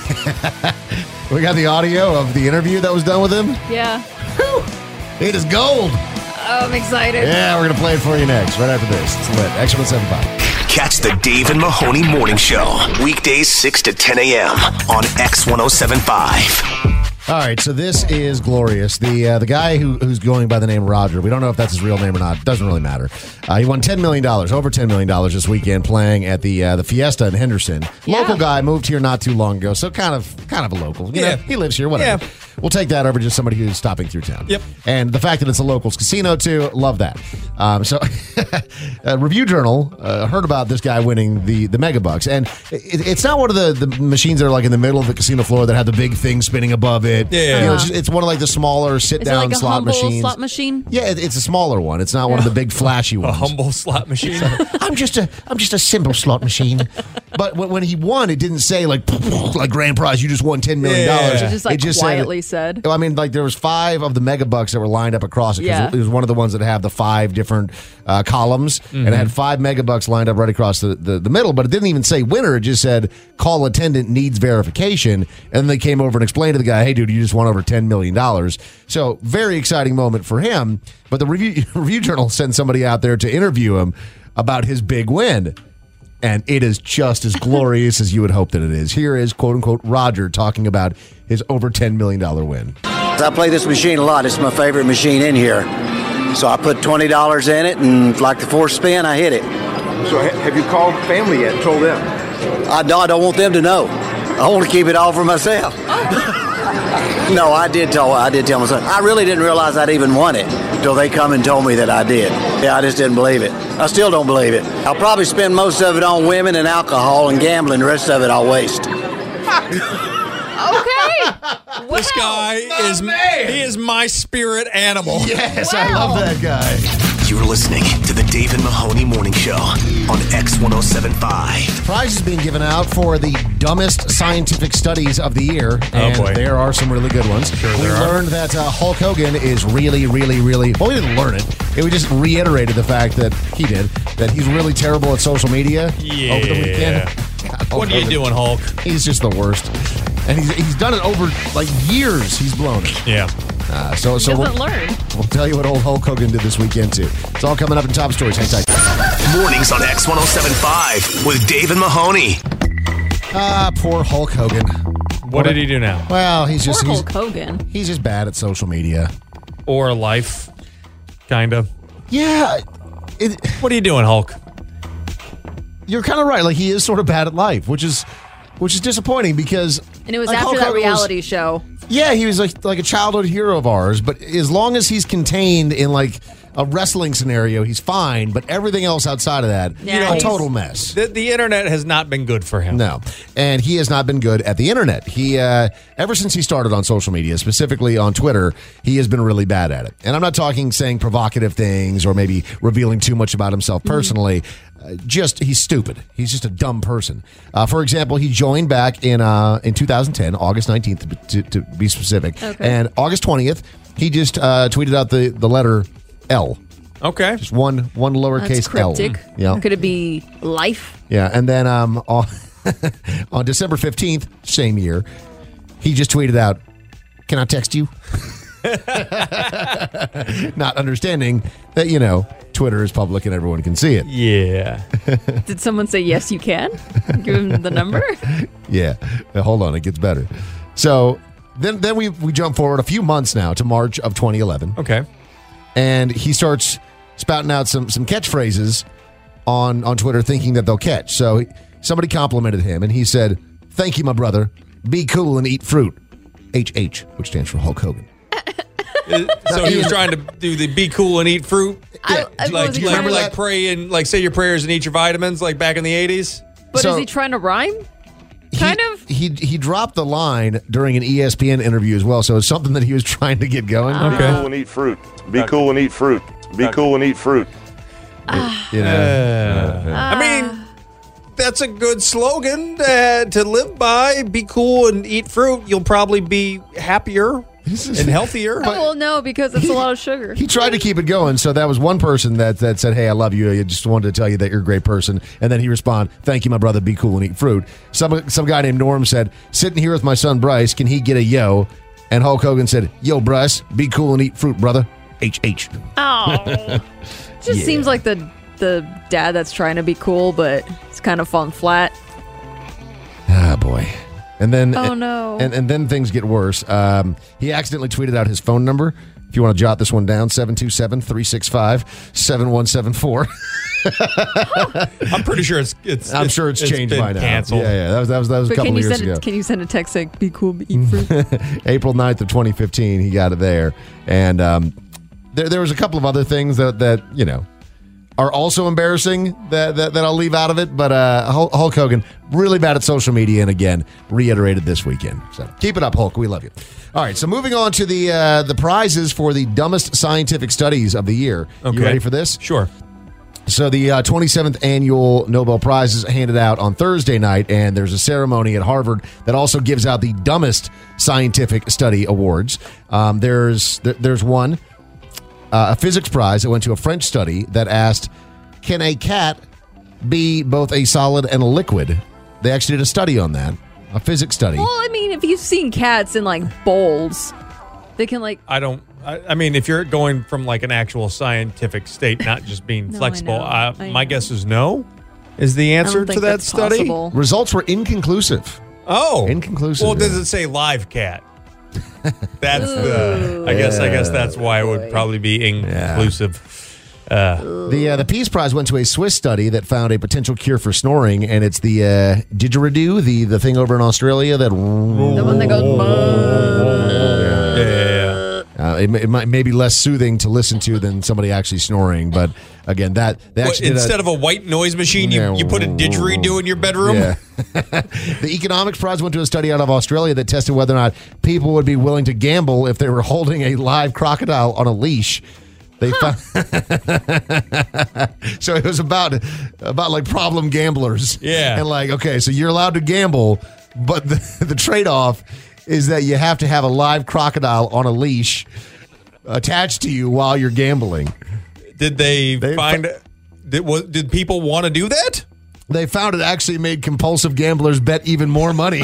Speaker 2: We got the audio of the interview that was done with him.
Speaker 5: Yeah.
Speaker 2: It is gold.
Speaker 5: Oh, I'm excited.
Speaker 2: Yeah, we're going to play it for you next, right after this. It's lit. X one seven five.
Speaker 1: Catch the Dave and Mahoney Morning Show weekdays six to ten a.m. on X one oh seven point five.
Speaker 2: All right, so this is glorious. The uh, the guy who, who's going by the name Roger, we don't know if that's his real name or not. Doesn't really matter. Uh, he won ten million dollars, over ten million dollars this weekend playing at the uh, the Fiesta in Henderson.
Speaker 5: Yeah.
Speaker 2: Local guy, moved here not too long ago, so kind of kind of a local. You
Speaker 4: Yeah.
Speaker 2: know, he lives here, whatever.
Speaker 4: Yeah.
Speaker 2: We'll take that over just somebody who's stopping through town.
Speaker 4: Yep.
Speaker 2: And the fact that it's a locals casino, too, love that. Um, so, uh, Review Journal uh, heard about this guy winning the, the Mega Bucks. And it, it's not one of the, the machines that are like in the middle of the casino floor that have the big thing spinning above it.
Speaker 4: Yeah, yeah,
Speaker 2: You know,
Speaker 4: yeah.
Speaker 2: it's, just- it's one of like the smaller sit
Speaker 5: Is it
Speaker 2: down
Speaker 5: like a
Speaker 2: slot
Speaker 5: humble
Speaker 2: machines.
Speaker 5: slot machine?
Speaker 2: Yeah, it, it's a smaller one. It's not one of the big flashy
Speaker 4: A
Speaker 2: ones.
Speaker 4: humble slot machine.
Speaker 2: I'm just a I'm just a simple slot machine. But when, when he won, it didn't say like like grand prize. You just won ten million dollars.
Speaker 4: Yeah.
Speaker 5: It just, like,
Speaker 2: it just
Speaker 5: quietly said.
Speaker 2: I mean, like there was five of the megabucks that were lined up across it. 'Cause
Speaker 5: Yeah.
Speaker 2: It was one of the ones that have the five different uh, columns, and it had five megabucks lined up right across the, the, the middle, but it didn't even say winner. It just said call attendant needs verification. And then they came over and explained to the guy, hey, dude, you just won over ten million dollars. So very exciting moment for him. But the review, review Journal sent somebody out there to interview him about his big win. And it is just as glorious as you would hope that it is. Here is, quote unquote, Roger talking about his over ten million dollars win.
Speaker 13: I play this machine a lot. It's my favorite machine in here. So I put twenty dollars in it, and like the fourth spin, I hit it.
Speaker 14: So ha- have you called family yet and told them?
Speaker 13: I, no, I don't want them to know. I want to keep it all for myself. No, I did tell I did tell my son. I really didn't realize I'd even won it until they come and told me that I did. Yeah, I just didn't believe it. I still don't believe it. I'll probably spend most of it on women and alcohol and gambling. The rest of it I'll waste.
Speaker 5: Okay.
Speaker 4: This guy is he is my spirit animal.
Speaker 2: Yes, I love that guy.
Speaker 1: You're listening to the Dave and Mahoney Morning Show on X one oh seven point five.
Speaker 2: Prize is being given out for the dumbest scientific studies of the year.
Speaker 4: Oh,
Speaker 2: And
Speaker 4: boy.
Speaker 2: there are some really good ones.
Speaker 4: Sure
Speaker 2: we
Speaker 4: there are.
Speaker 2: learned that uh, Hulk Hogan is really, really, really... Well, we didn't learn it. It we just reiterated the fact that he did, that he's really terrible at social media over the weekend. God, Hulk
Speaker 4: What are you
Speaker 2: Hogan,
Speaker 4: doing, Hulk?
Speaker 2: He's just the worst. And he's, he's done it over, like, years. He's blown it.
Speaker 4: Yeah.
Speaker 2: Uh, so so
Speaker 5: Doesn't
Speaker 2: we'll,
Speaker 5: learn.
Speaker 2: we'll tell you what old Hulk Hogan did this weekend, too. It's all coming up in Top Stories. Hang tight.
Speaker 1: Mornings on X one oh seven point five with Dave and Mahoney.
Speaker 2: Ah, poor Hulk Hogan.
Speaker 4: What did he do now?
Speaker 2: Well, he's just
Speaker 5: Poor
Speaker 2: he's,
Speaker 5: Hulk Hogan.
Speaker 2: he's just bad at social media.
Speaker 4: Or life, kind of.
Speaker 2: Yeah. It,
Speaker 4: What are you doing, Hulk?
Speaker 2: you're kind of right. Like, he is sort of bad at life, which is which is disappointing because...
Speaker 5: And it was
Speaker 2: like,
Speaker 5: after
Speaker 2: Hulk
Speaker 5: that
Speaker 2: Hogan was-
Speaker 5: reality show.
Speaker 2: Yeah, he was like like a childhood hero of ours, but as long as he's contained in like a wrestling scenario, he's fine. But everything else outside of that,
Speaker 5: Yeah,
Speaker 2: you know, a
Speaker 5: he's-
Speaker 2: total mess.
Speaker 4: The, the internet has not been good for him.
Speaker 2: No, and he has not been good at the internet. He uh, ever since he started on social media, specifically on Twitter, he has been really bad at it. And I'm not talking saying provocative things or maybe revealing too much about himself personally. Uh, just he's stupid. He's just a dumb person. Uh, for example, he joined back in uh, in two thousand ten, August nineteenth to, to, to be specific,
Speaker 5: Okay.
Speaker 2: and August twentieth, he just uh, tweeted out the the letter L.
Speaker 4: Okay.
Speaker 2: Just one one
Speaker 5: That's
Speaker 2: lowercase
Speaker 5: cryptic.
Speaker 2: L. Yeah.
Speaker 5: Could it be life?
Speaker 2: Yeah, and then um, on, on December fifteenth, same year, he just tweeted out, "Can I text you?" Not understanding that, you know, Twitter is public and everyone can see it.
Speaker 4: Yeah.
Speaker 5: Did someone say yes, you can? Give him the number.
Speaker 2: Yeah. Uh, hold on, it gets better. So then then we, we jump forward a few months now to March of twenty eleven.
Speaker 4: Okay.
Speaker 2: And he starts spouting out some some catchphrases on, on Twitter thinking that they'll catch. So he- somebody complimented him and he said, "Thank you, my brother. Be cool and eat fruit." H H, which stands for Hulk Hogan.
Speaker 4: So he was trying to do the be cool and eat fruit?
Speaker 5: I- I-
Speaker 4: like,
Speaker 5: was he
Speaker 4: like,
Speaker 5: trying to-
Speaker 4: like pray and like say your prayers and eat your vitamins like back in the eighties?
Speaker 5: But
Speaker 2: So-
Speaker 5: is he trying to rhyme? Kind
Speaker 2: he,
Speaker 5: of.
Speaker 2: He he dropped the line during an E S P N interview as well, so it's something that he was trying to get going.
Speaker 5: Ah.
Speaker 23: Be cool and eat fruit. Be cool and eat fruit. Be cool and eat fruit.
Speaker 2: You know,
Speaker 4: Uh, I mean, that's a good slogan uh, to live by. Be cool and eat fruit. You'll probably be happier and healthier.
Speaker 5: Oh, well, no, because it's a lot of sugar.
Speaker 2: he tried to keep it going, so that was one person that, that said, "Hey, I love you. I just wanted to tell you that you're a great person." And then he responded, "Thank you, my brother. Be cool and eat fruit." Some some guy named Norm said, "Sitting here with my son Bryce, can he get a yo?" And Hulk Hogan said, "Yo, Bryce, be cool and eat fruit, brother." H H.
Speaker 5: Oh. Just
Speaker 2: Yeah.
Speaker 5: seems like the the dad that's trying to be cool, but it's kind of falling flat.
Speaker 2: Ah, boy. And then,
Speaker 5: Oh, no.
Speaker 2: And, and then things get worse. Um, he accidentally tweeted out his phone number. If you want to jot this one down, seven two seven, three six five, seven one seven four.
Speaker 4: I'm pretty sure it's it's.
Speaker 2: I'm sure it's, changed
Speaker 4: been
Speaker 2: by now.
Speaker 4: Canceled.
Speaker 2: Yeah, yeah. That was that was that was
Speaker 5: But
Speaker 2: a couple
Speaker 5: can
Speaker 2: of
Speaker 5: you
Speaker 2: years
Speaker 5: send
Speaker 2: ago.
Speaker 5: it, can you send a text like "Be cool, eat fruit"?
Speaker 2: April ninth of twenty fifteen, he got it there. And um, there there was a couple of other things that, that you know, are also embarrassing that, that, that I'll leave out of it. But uh, Hul- Hulk Hogan, really bad at social media, and again, reiterated this weekend. So keep it up, Hulk. We love you. All right, so moving on to the uh, the prizes for the dumbest scientific studies of the year.
Speaker 4: Okay.
Speaker 2: You ready for this?
Speaker 4: Sure.
Speaker 2: So the uh, twenty-seventh annual Nobel Prize is handed out on Thursday night, and there's a ceremony at Harvard that also gives out the dumbest scientific study awards. Um, there's there, there's one, uh, a physics prize that went to a French study that asked, can a cat be both a solid and a liquid? They actually did a study on that, a physics study.
Speaker 5: Well, I mean, if you've seen cats in like bowls, they can like.
Speaker 4: I don't. I, I mean, if you're going from like an actual scientific state, not just being
Speaker 5: No, I
Speaker 4: flexible,
Speaker 5: know,
Speaker 4: uh,
Speaker 5: I
Speaker 4: my
Speaker 5: know.
Speaker 4: guess is no. Is the answer
Speaker 5: don't
Speaker 4: to
Speaker 5: think
Speaker 4: that
Speaker 5: that's
Speaker 4: study?
Speaker 5: possible.
Speaker 2: Results were inconclusive.
Speaker 4: Oh,
Speaker 2: Inconclusive.
Speaker 4: Well, does it say live cat? That's the. I guess. I guess that's why it would probably be inconclusive. Uh,
Speaker 2: The uh, the Peace Prize went to a Swiss study that found a potential cure for snoring, and it's the uh, didgeridoo, the the thing over in Australia that.
Speaker 5: The one that goes.
Speaker 4: yeah.
Speaker 2: Uh, it, it might may be less soothing to listen to than somebody actually snoring, but again, that they
Speaker 4: What,
Speaker 2: actually did a-
Speaker 4: instead of a white noise machine, you,
Speaker 2: Yeah.
Speaker 4: you put a didgeridoo in your bedroom.
Speaker 2: Yeah. The Economics Prize went to a study out of Australia that tested whether or not people would be willing to gamble if they were holding a live crocodile on a leash. They found so it was about about like problem gamblers.
Speaker 4: Yeah.
Speaker 2: And like, okay, so you're allowed to gamble, but the, the trade-off is that you have to have a live crocodile on a leash attached to you while you're gambling.
Speaker 4: Did they, find? Did, was, did people want to do that?
Speaker 2: They found it actually made compulsive gamblers bet even more money.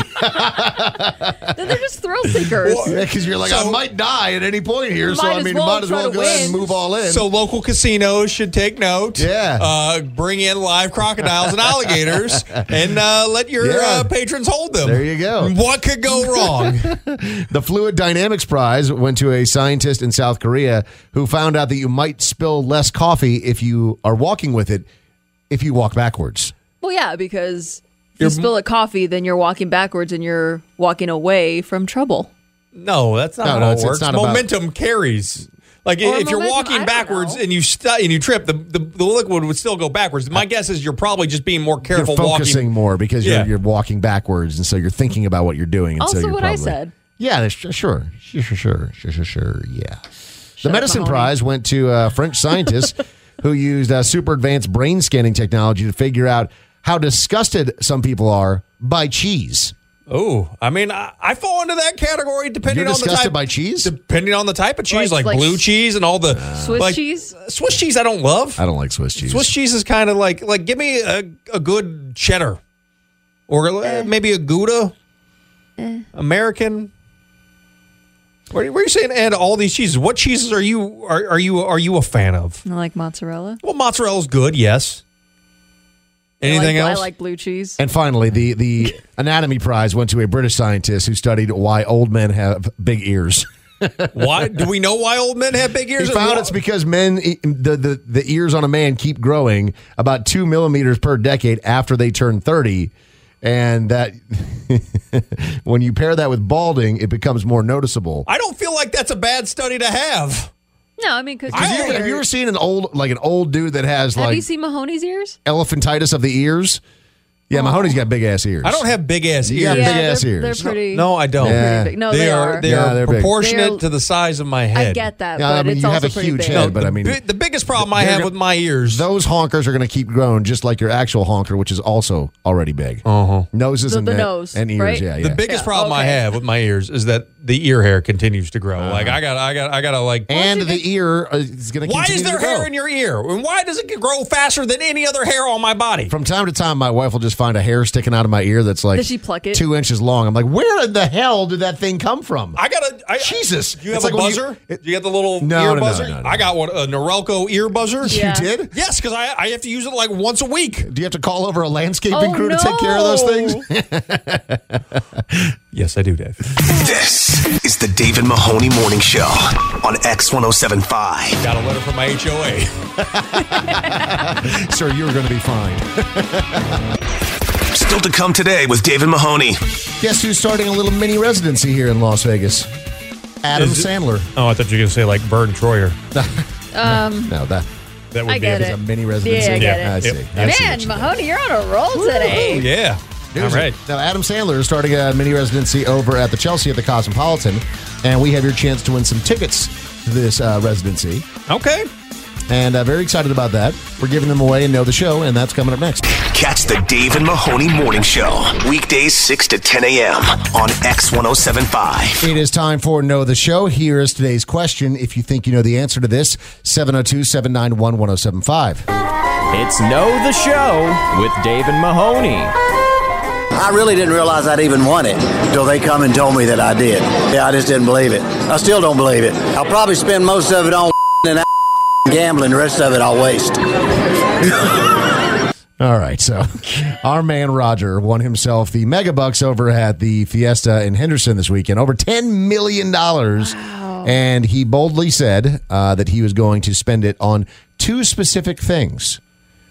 Speaker 5: Then they're just thrill seekers.
Speaker 2: Yeah, because you're like,
Speaker 4: So-
Speaker 2: I might die at any point here, so
Speaker 5: Might
Speaker 2: I
Speaker 5: as
Speaker 2: mean,
Speaker 5: well
Speaker 2: might as
Speaker 5: try
Speaker 2: well
Speaker 5: to
Speaker 2: go ahead and
Speaker 5: win.
Speaker 2: move all in.
Speaker 4: So local casinos should take note.
Speaker 2: Yeah.
Speaker 4: Uh, bring in live crocodiles and alligators, and uh, let your
Speaker 2: Yeah.
Speaker 4: uh, patrons hold them.
Speaker 2: There you go.
Speaker 4: What could go wrong?
Speaker 2: The Fluid Dynamics Prize went to a scientist in South Korea who found out that you might spill less coffee if you are walking with it if you walk backwards.
Speaker 5: Well, yeah, because if you
Speaker 4: You're-
Speaker 5: spill a coffee, then you're walking backwards and you're walking away from trouble.
Speaker 4: No, that's not
Speaker 2: No,
Speaker 4: how
Speaker 2: no,
Speaker 4: it
Speaker 2: it's- it's
Speaker 4: works.
Speaker 2: not about-
Speaker 4: Momentum carries. Like
Speaker 5: Or
Speaker 4: if you're
Speaker 5: momentum, I
Speaker 4: walking
Speaker 5: don't
Speaker 4: backwards
Speaker 5: know.
Speaker 4: and you st- and you trip, the, the the liquid would still go backwards. My guess is you're probably just being more careful
Speaker 2: You're focusing
Speaker 4: walking.
Speaker 2: more because
Speaker 4: Yeah.
Speaker 2: you're, you're walking backwards, and so you're thinking about what you're doing. And so
Speaker 5: Also
Speaker 2: you're
Speaker 5: what I
Speaker 2: probably,
Speaker 5: said.
Speaker 2: Yeah, that's- sure, sure, sure, sure, sure, sure, sure, yeah. The
Speaker 5: up,
Speaker 2: medicine
Speaker 5: Mahoney.
Speaker 2: prize went to uh, French scientists who used uh, super advanced brain scanning technology to figure out how disgusted some people are by cheese.
Speaker 4: Oh, I mean, I, I fall into that category depending
Speaker 2: You're
Speaker 4: on the
Speaker 2: disgusted
Speaker 4: type.
Speaker 2: by cheese?
Speaker 4: Depending on the type of cheese, like,
Speaker 5: Like- like
Speaker 4: blue
Speaker 5: s-
Speaker 4: cheese and all the
Speaker 5: Swiss
Speaker 4: like,
Speaker 5: cheese?
Speaker 4: Swiss cheese, I don't love.
Speaker 2: I don't like Swiss cheese.
Speaker 4: Swiss cheese is kind of like like give me a, a good cheddar, or uh, maybe a Gouda, American. Where, where are you saying add all these cheeses? What cheeses are you are, are you are you a fan of?
Speaker 5: I like mozzarella.
Speaker 4: Well, mozzarella's good, yes. Anything
Speaker 5: I like,
Speaker 4: else?
Speaker 5: I like blue cheese.
Speaker 2: And finally, the, the anatomy prize went to a British scientist who studied why old men have big ears.
Speaker 4: Why do we know why old men have big
Speaker 2: He
Speaker 4: ears?
Speaker 2: found
Speaker 4: Wha-
Speaker 2: it's because men, the, the, the ears on a man keep growing about two millimeters per decade after they turn thirty. And that when you pair that with balding, it becomes more noticeable.
Speaker 4: I don't feel like that's a bad study to have.
Speaker 5: No, I mean, because
Speaker 2: Have you, have you ever seen an old, like an old dude that has
Speaker 5: Have
Speaker 2: like
Speaker 5: you seen Mahoney's ears?
Speaker 2: elephantitis of the ears? Yeah, Mahoney's got big ass ears.
Speaker 4: I don't have big ass
Speaker 2: You
Speaker 4: ears.
Speaker 2: got
Speaker 5: Yeah,
Speaker 2: big ass
Speaker 5: they're-
Speaker 2: ears.
Speaker 5: they're pretty-
Speaker 4: No, I don't.
Speaker 2: Yeah.
Speaker 5: Pretty big. No,
Speaker 4: they,
Speaker 5: they
Speaker 4: are.
Speaker 5: are.
Speaker 4: They
Speaker 2: Yeah,
Speaker 4: are
Speaker 2: they're big.
Speaker 4: proportionate
Speaker 5: They're-
Speaker 4: to the size of my head.
Speaker 5: I get that,
Speaker 2: Yeah,
Speaker 5: but
Speaker 2: I mean,
Speaker 5: it's
Speaker 2: you
Speaker 5: also
Speaker 2: have a
Speaker 5: pretty
Speaker 2: huge
Speaker 5: big.
Speaker 2: head,
Speaker 4: No,
Speaker 2: but I mean,
Speaker 4: the, the biggest problem I
Speaker 2: they're
Speaker 4: have
Speaker 2: go-
Speaker 4: with my ears.
Speaker 2: those honkers are going to keep growing just like your actual honker, which is also already big.
Speaker 4: Uh-huh.
Speaker 2: Noses
Speaker 5: The-
Speaker 2: and
Speaker 5: the
Speaker 2: and-
Speaker 5: nose,
Speaker 2: and ears,
Speaker 5: right?
Speaker 2: yeah, yeah.
Speaker 4: The biggest
Speaker 5: Yeah,
Speaker 4: problem I
Speaker 5: okay.
Speaker 4: have with my ears is that the ear hair continues to grow. Like I got, I got, I got to like.
Speaker 2: and the ear uh, is going to
Speaker 4: Why
Speaker 2: continue
Speaker 4: is there
Speaker 2: to grow.
Speaker 4: hair in your ear? And why does it grow faster than any other hair on my body?
Speaker 2: From time to time, my wife will just find a hair sticking out of my ear that's like
Speaker 5: Does she pluck it?
Speaker 2: two inches long. I'm like, where in the hell did that thing come from?
Speaker 4: I got a I,
Speaker 2: Jesus.
Speaker 4: Do you
Speaker 2: It's
Speaker 4: have
Speaker 2: like
Speaker 4: a
Speaker 2: when you-
Speaker 4: buzzer? Do you get the little
Speaker 2: No,
Speaker 4: ear
Speaker 2: no, no,
Speaker 4: buzzer?
Speaker 2: no, no.
Speaker 4: I got one, a Norelco ear buzzer.
Speaker 5: Yeah.
Speaker 2: You did?
Speaker 4: Yes, because I, I have to use it like once a week.
Speaker 2: Do you have to call over a landscaping
Speaker 5: Oh,
Speaker 2: crew to take care of those
Speaker 5: no.
Speaker 2: things?
Speaker 4: Yes, I do, Dave.
Speaker 1: This is the Dave and Mahoney Morning Show on X one oh seven point five.
Speaker 4: Got a letter from my H O A.
Speaker 2: Sir, you're going to be fine.
Speaker 1: Still to come today with Dave and Mahoney.
Speaker 2: Guess who's starting a little mini residency here in Las Vegas? Adam
Speaker 4: Is it-
Speaker 2: Sandler.
Speaker 4: Oh, I thought you were going to say like Bird and Troyer.
Speaker 5: Um,
Speaker 2: No, that
Speaker 4: That would
Speaker 5: I
Speaker 4: be
Speaker 5: get
Speaker 4: a,
Speaker 5: it.
Speaker 2: a mini residency.
Speaker 5: Yeah, I get
Speaker 2: I
Speaker 5: it.
Speaker 2: see.
Speaker 4: Yep.
Speaker 2: I see what
Speaker 5: Man,
Speaker 2: you
Speaker 5: Mahoney, you're on a roll today.
Speaker 4: Oh, yeah. All
Speaker 2: Here's
Speaker 4: right.
Speaker 2: it. Now, Adam Sandler is starting a mini residency over at the Chelsea at the Cosmopolitan, and we have your chance to win some tickets to this uh, residency.
Speaker 4: Okay.
Speaker 2: And uh, very excited about that. We're giving them away and know the show, and that's coming up next.
Speaker 1: Catch the Dave and Mahoney Morning Show. Weekdays six to ten a.m. on X ten seventy-five.
Speaker 2: It is time for Know the Show. Here is today's question. If you think you know the answer to this, seven oh two, seven nine one, one oh seven five.
Speaker 12: It's Know the Show with Dave and Mahoney.
Speaker 13: I really didn't realize I'd even won it until they come and told me that I did. Yeah, I just didn't believe it. I still don't believe it. I'll probably spend most of it on and gambling. The rest of it I'll waste.
Speaker 2: All right, so our man Roger won himself the mega bucks over at the Fiesta in Henderson this weekend, over ten million dollars. Wow. And he boldly said uh, that he was going to spend it on two specific things.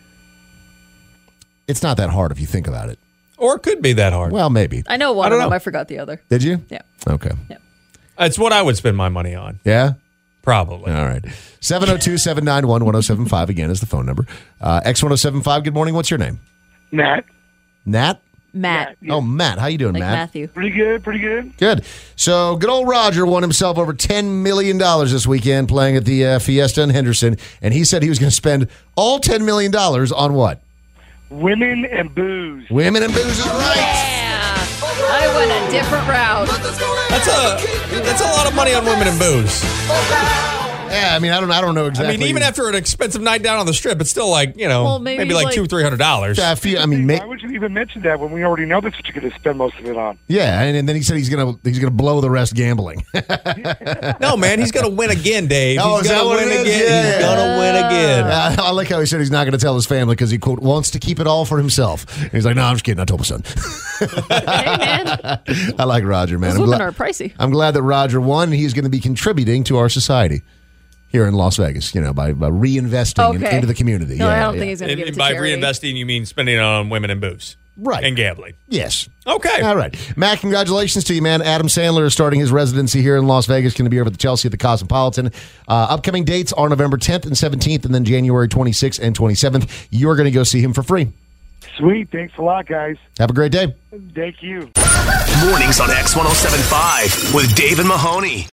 Speaker 2: It's not that hard if you think about it.
Speaker 4: Or it could be that hard.
Speaker 2: Well, maybe.
Speaker 5: I know one
Speaker 4: I don't
Speaker 5: of them.
Speaker 4: know.
Speaker 5: I forgot the other.
Speaker 2: Did you?
Speaker 5: Yeah.
Speaker 2: Okay.
Speaker 5: Yeah.
Speaker 4: That's what I would spend my money on.
Speaker 2: Yeah?
Speaker 4: Probably.
Speaker 2: All right. seven oh two, seven nine one, one oh seven five again is the phone number. Uh, X ten seventy-five, good morning. What's your name?
Speaker 3: Matt.
Speaker 2: Nat?
Speaker 5: Matt.
Speaker 2: Oh, Matt. How you doing,
Speaker 5: Like
Speaker 2: Matt?
Speaker 5: Matthew.
Speaker 3: Pretty good, pretty good.
Speaker 2: Good. So, good old Roger won himself over ten million dollars this weekend playing at the uh, Fiesta in Henderson, and he said he was going to spend all ten million dollars on what?
Speaker 3: Women and booze.
Speaker 2: Women and booze is right.
Speaker 5: Yeah. I went a different route.
Speaker 4: That's a that's a lot of money on women and booze.
Speaker 2: Yeah, I mean, I don't, I don't know exactly.
Speaker 4: I mean, even after an expensive night down on the strip, it's still like, you know,
Speaker 5: Well,
Speaker 4: maybe,
Speaker 5: maybe
Speaker 4: like,
Speaker 5: like-
Speaker 4: two, three hundred dollars.
Speaker 2: Yeah, I feel. I mean, ma-
Speaker 3: Why would you even mention that when we already know that's what you're going to spend most of it on?
Speaker 2: yeah, and, and then he said he's gonna he's gonna blow the rest gambling.
Speaker 4: No, man, he's gonna win again, Dave.
Speaker 2: Oh,
Speaker 4: he's
Speaker 2: is that
Speaker 4: gonna
Speaker 2: what
Speaker 4: win
Speaker 2: it is?
Speaker 4: again.
Speaker 2: Yeah.
Speaker 4: He's gonna win again.
Speaker 2: Uh, I like how he said he's not going to tell his family because he, quote, wants to keep it all for himself. And he's like, no, I'm just kidding. I told my son.
Speaker 5: Hey, man.
Speaker 2: I like Roger, man.
Speaker 5: Those
Speaker 2: I'm,
Speaker 5: women
Speaker 2: gla-
Speaker 5: are pricey.
Speaker 2: I'm glad that Roger won. And he's going to be contributing to our society here in Las Vegas, you know, by, by reinvesting in-
Speaker 5: Okay.
Speaker 2: into the community.
Speaker 5: No,
Speaker 2: yeah,
Speaker 5: I don't
Speaker 2: yeah.
Speaker 5: think he's going to
Speaker 4: And,
Speaker 5: give it
Speaker 4: and
Speaker 5: to
Speaker 4: by
Speaker 5: charity.
Speaker 4: reinvesting, you mean spending it on women and booze.
Speaker 2: Right.
Speaker 4: And gambling.
Speaker 2: Yes.
Speaker 4: Okay.
Speaker 2: All right. Matt, congratulations to you, man. Adam Sandler is starting his residency here in Las Vegas. Going to be over at the Chelsea at the Cosmopolitan. Uh, upcoming dates are November tenth and seventeenth, and then January twenty-sixth and twenty-seventh. You're going to go see him for free.
Speaker 3: Sweet. Thanks a lot, guys.
Speaker 2: Have a great day.
Speaker 3: Thank you.
Speaker 1: Mornings on X ten seventy-five with Dave and Mahoney.